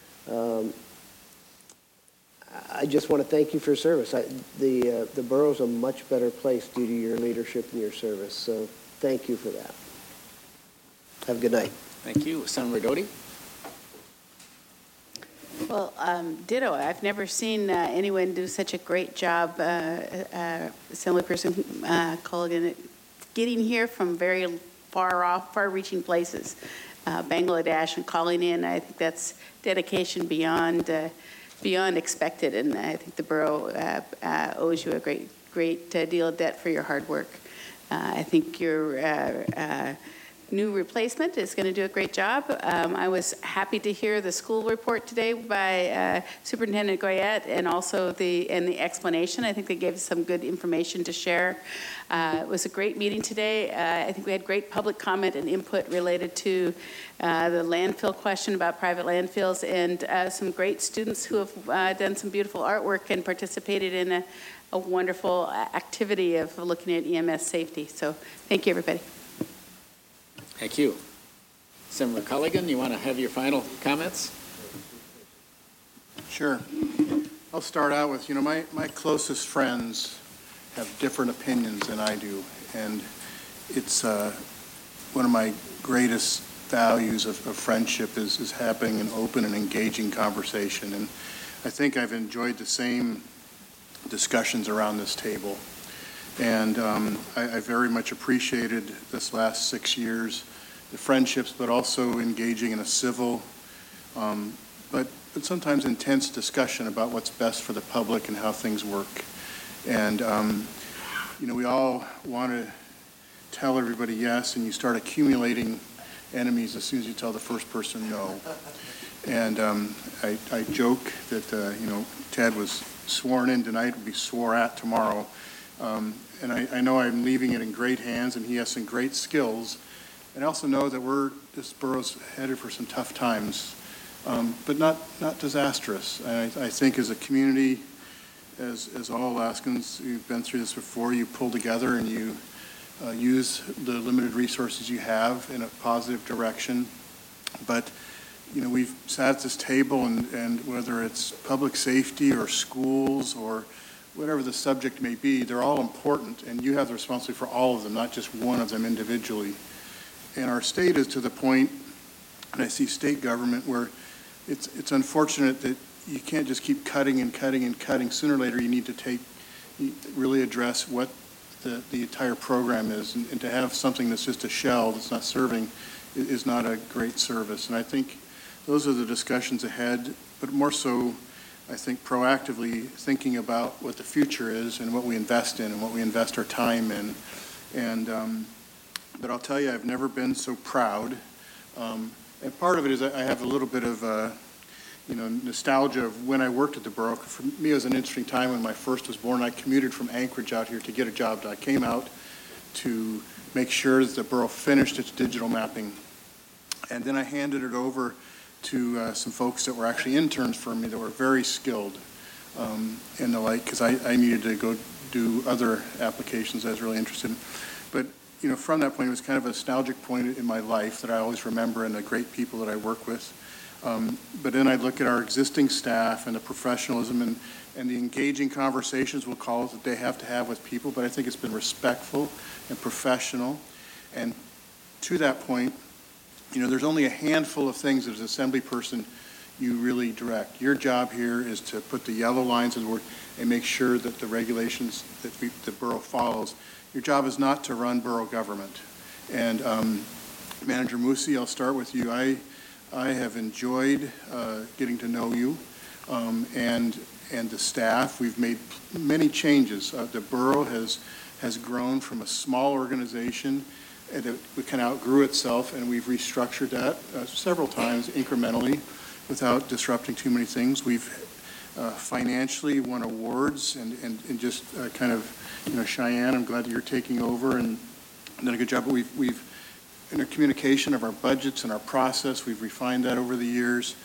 I just want to thank you for your service. The borough's a much better place due to your leadership and your service. So thank you for that. Have a good night. Thank you. Senator Doty? Well, ditto. I've never seen anyone do such a great job, Assemblyperson Colligan, getting here from very far-reaching places, Bangladesh, and calling in. I think that's dedication beyond expected, and I think the borough owes you a great deal of debt for your hard work. I think your new replacement is going to do a great job. I was happy to hear the school report today by Superintendent Goyette, and also the explanation. I think they gave us some good information to share. It was a great meeting today. I think we had great public comment and input related to the landfill question about private landfills, and some great students who have done some beautiful artwork and participated in a wonderful activity of looking at EMS safety. So thank you, everybody. Thank you. Senator Colligan, you want to have your final comments? Sure. I'll start out with, my closest friends have different opinions than I do, and it's one of my greatest values of friendship is having an open and engaging conversation, and I think I've enjoyed the same discussions around this table. And I very much appreciated this last 6 years, the friendships, but also engaging in a civil, but sometimes intense discussion about what's best for the public and how things work. And, we all want to tell everybody yes, and you start accumulating enemies as soon as you tell the first person no. And I joke that, Ted was sworn in tonight, will be swore at tomorrow. And I know I'm leaving it in great hands, and he has some great skills. And I also know that this borough's headed for some tough times, but not disastrous. And I think as a community, as all Alaskans who've been through this before, you pull together and you use the limited resources you have in a positive direction. But we've sat at this table, and whether it's public safety or schools or whatever the subject may be, they're all important, and you have the responsibility for all of them, not just one of them individually. And our state is to the point, and I see state government, where it's unfortunate that you can't just keep cutting and cutting and cutting. Sooner or later, you need to really address what the entire program is, and to have something that's just a shell that's not serving is not a great service. And I think those are the discussions ahead, but more so, I think proactively thinking about what the future is and what we invest in and what we invest our time in. And but I'll tell you, I've never been so proud. And part of it is I have a little bit of nostalgia of when I worked at the borough. For me, it was an interesting time when my first was born. I commuted from Anchorage out here to get a job done. I came out to make sure that the borough finished its digital mapping. And then I handed it over to some folks that were actually interns for me that were very skilled and the like, because I needed to go do other applications I was really interested in. But, from that point, it was kind of a nostalgic point in my life that I always remember, and the great people that I work with. But then I look at our existing staff and the professionalism and the engaging conversations, we'll call it, that they have to have with people, but I think it's been respectful and professional. And to that point, there's only a handful of things as an assembly person you really direct. Your job here is to put the yellow lines in the word and make sure that the regulations that the borough follows. Your job is not to run borough government. And Manager Musi, I'll start with you. I have enjoyed getting to know you and the staff. We've made many changes. The borough has grown from a small organization. It kind of outgrew itself, and we've restructured that several times incrementally without disrupting too many things. We've financially won awards and just kind of, Cheyenne, I'm glad that you're taking over and done a good job. But we've in the communication of our budgets and our process, we've refined that over the years.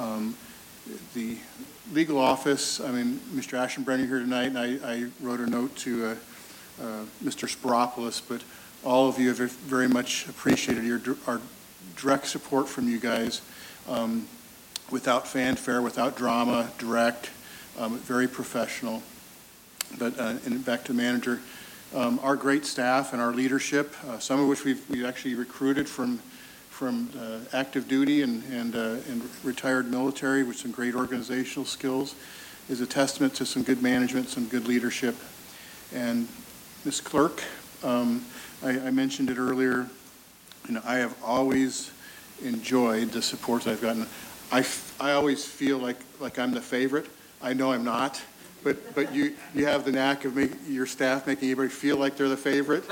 The legal office, Mr. Ashenbrenner here tonight, and I wrote a note to Mr. Spiropoulos, but all of you have very much appreciated our direct support from you guys. Without fanfare, without drama, direct, very professional. But and back to the manager, our great staff and our leadership, some of which we've actually recruited from active duty and retired military with some great organizational skills, is a testament to some good management, some good leadership. And Ms. Clerk, I mentioned it earlier, I have always enjoyed the support I've gotten. I always feel like I'm the favorite. I know I'm not, but you have the knack of your staff making everybody feel like they're the favorite,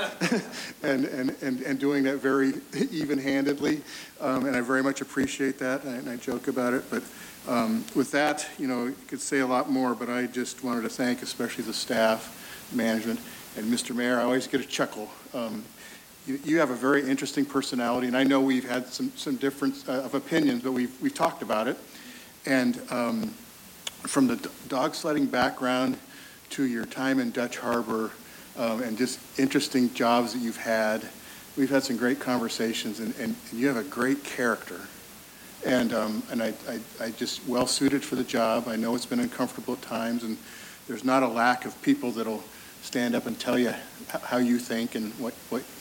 and doing that very even-handedly, and I very much appreciate that, and I joke about it. But with that, you could say a lot more, but I just wanted to thank especially the staff, management, and Mr. Mayor. I always get a chuckle. You have a very interesting personality, and I know we've had some difference of opinions, but we've talked about it. And from the dog sledding background to your time in Dutch Harbor, and just interesting jobs that you've had, we've had some great conversations, and you have a great character. And I just well suited for the job. I know it's been uncomfortable at times, and there's not a lack of people that'll stand up and tell you how you think and what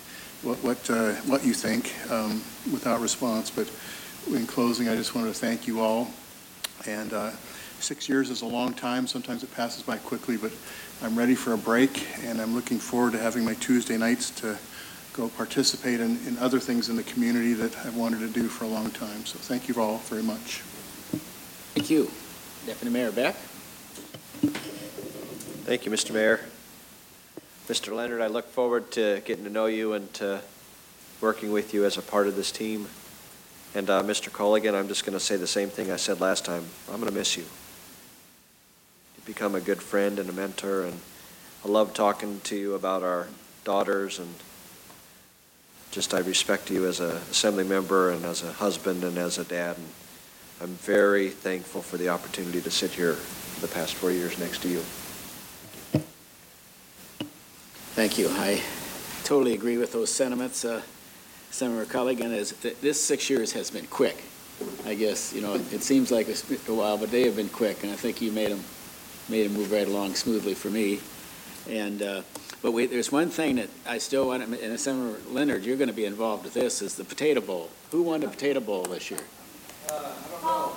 you think without response. But in closing, I just wanted to thank you all. And 6 years is a long time. Sometimes it passes by quickly, but I'm ready for a break, and I'm looking forward to having my Tuesday nights to go participate in other things in the community that I've wanted to do for a long time. So thank you all very much. Thank you. Deputy Mayor Beck. Thank you, Mr. Mayor. Mr. Leonard, I look forward to getting to know you and to working with you as a part of this team. And Mr. Colligan, I'm just going to say the same thing I said last time. I'm going to miss you. You've become a good friend and a mentor, and I love talking to you about our daughters, and just I respect you as an assembly member and as a husband and as a dad. And I'm very thankful for the opportunity to sit here for the past 4 years next to you. Thank you. I totally agree with those sentiments. Senator Colligan, this 6 years has been quick. I guess, it seems like a while, but they have been quick, and I think you made them move right along smoothly for me. And but there's one thing that I still want to, and Senator Leonard, you're going to be involved with this, is the Potato Bowl. Who won the Potato Bowl this year? I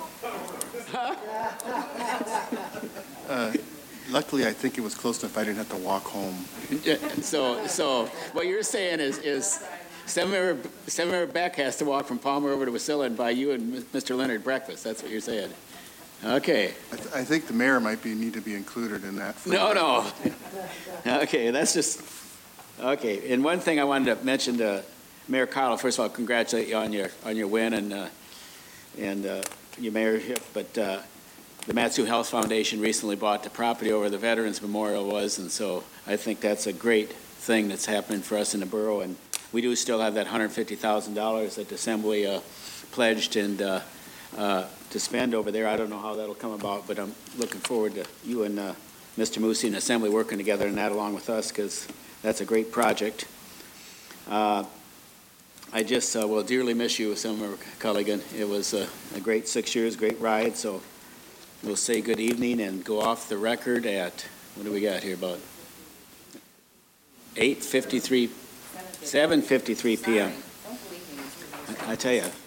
don't know. Luckily, I think it was close enough I didn't have to walk home. So what you're saying is Senator Beck has to walk from Palmer over to Wasilla and buy you and Mr. Leonard breakfast. That's what you're saying. Okay. I think the mayor might need to be included in that. No. Okay, that's just, okay. And one thing I wanted to mention to Mayor Cottle, first of all, congratulate you on your win and your mayorship, but the Mat-Su Health Foundation recently bought the property over the Veterans Memorial was, and so I think that's a great thing that's happening for us in the borough. And we do still have that $150,000 that the Assembly pledged and to spend over there. I don't know how that'll come about, but I'm looking forward to you and Mr. Moosey and Assembly working together on that along with us, because that's a great project. I just will dearly miss you, Senator Colligan. It was a great 6 years, great ride, so we'll say good evening and go off the record at, what do we got here, about 7:53 p.m. I tell you,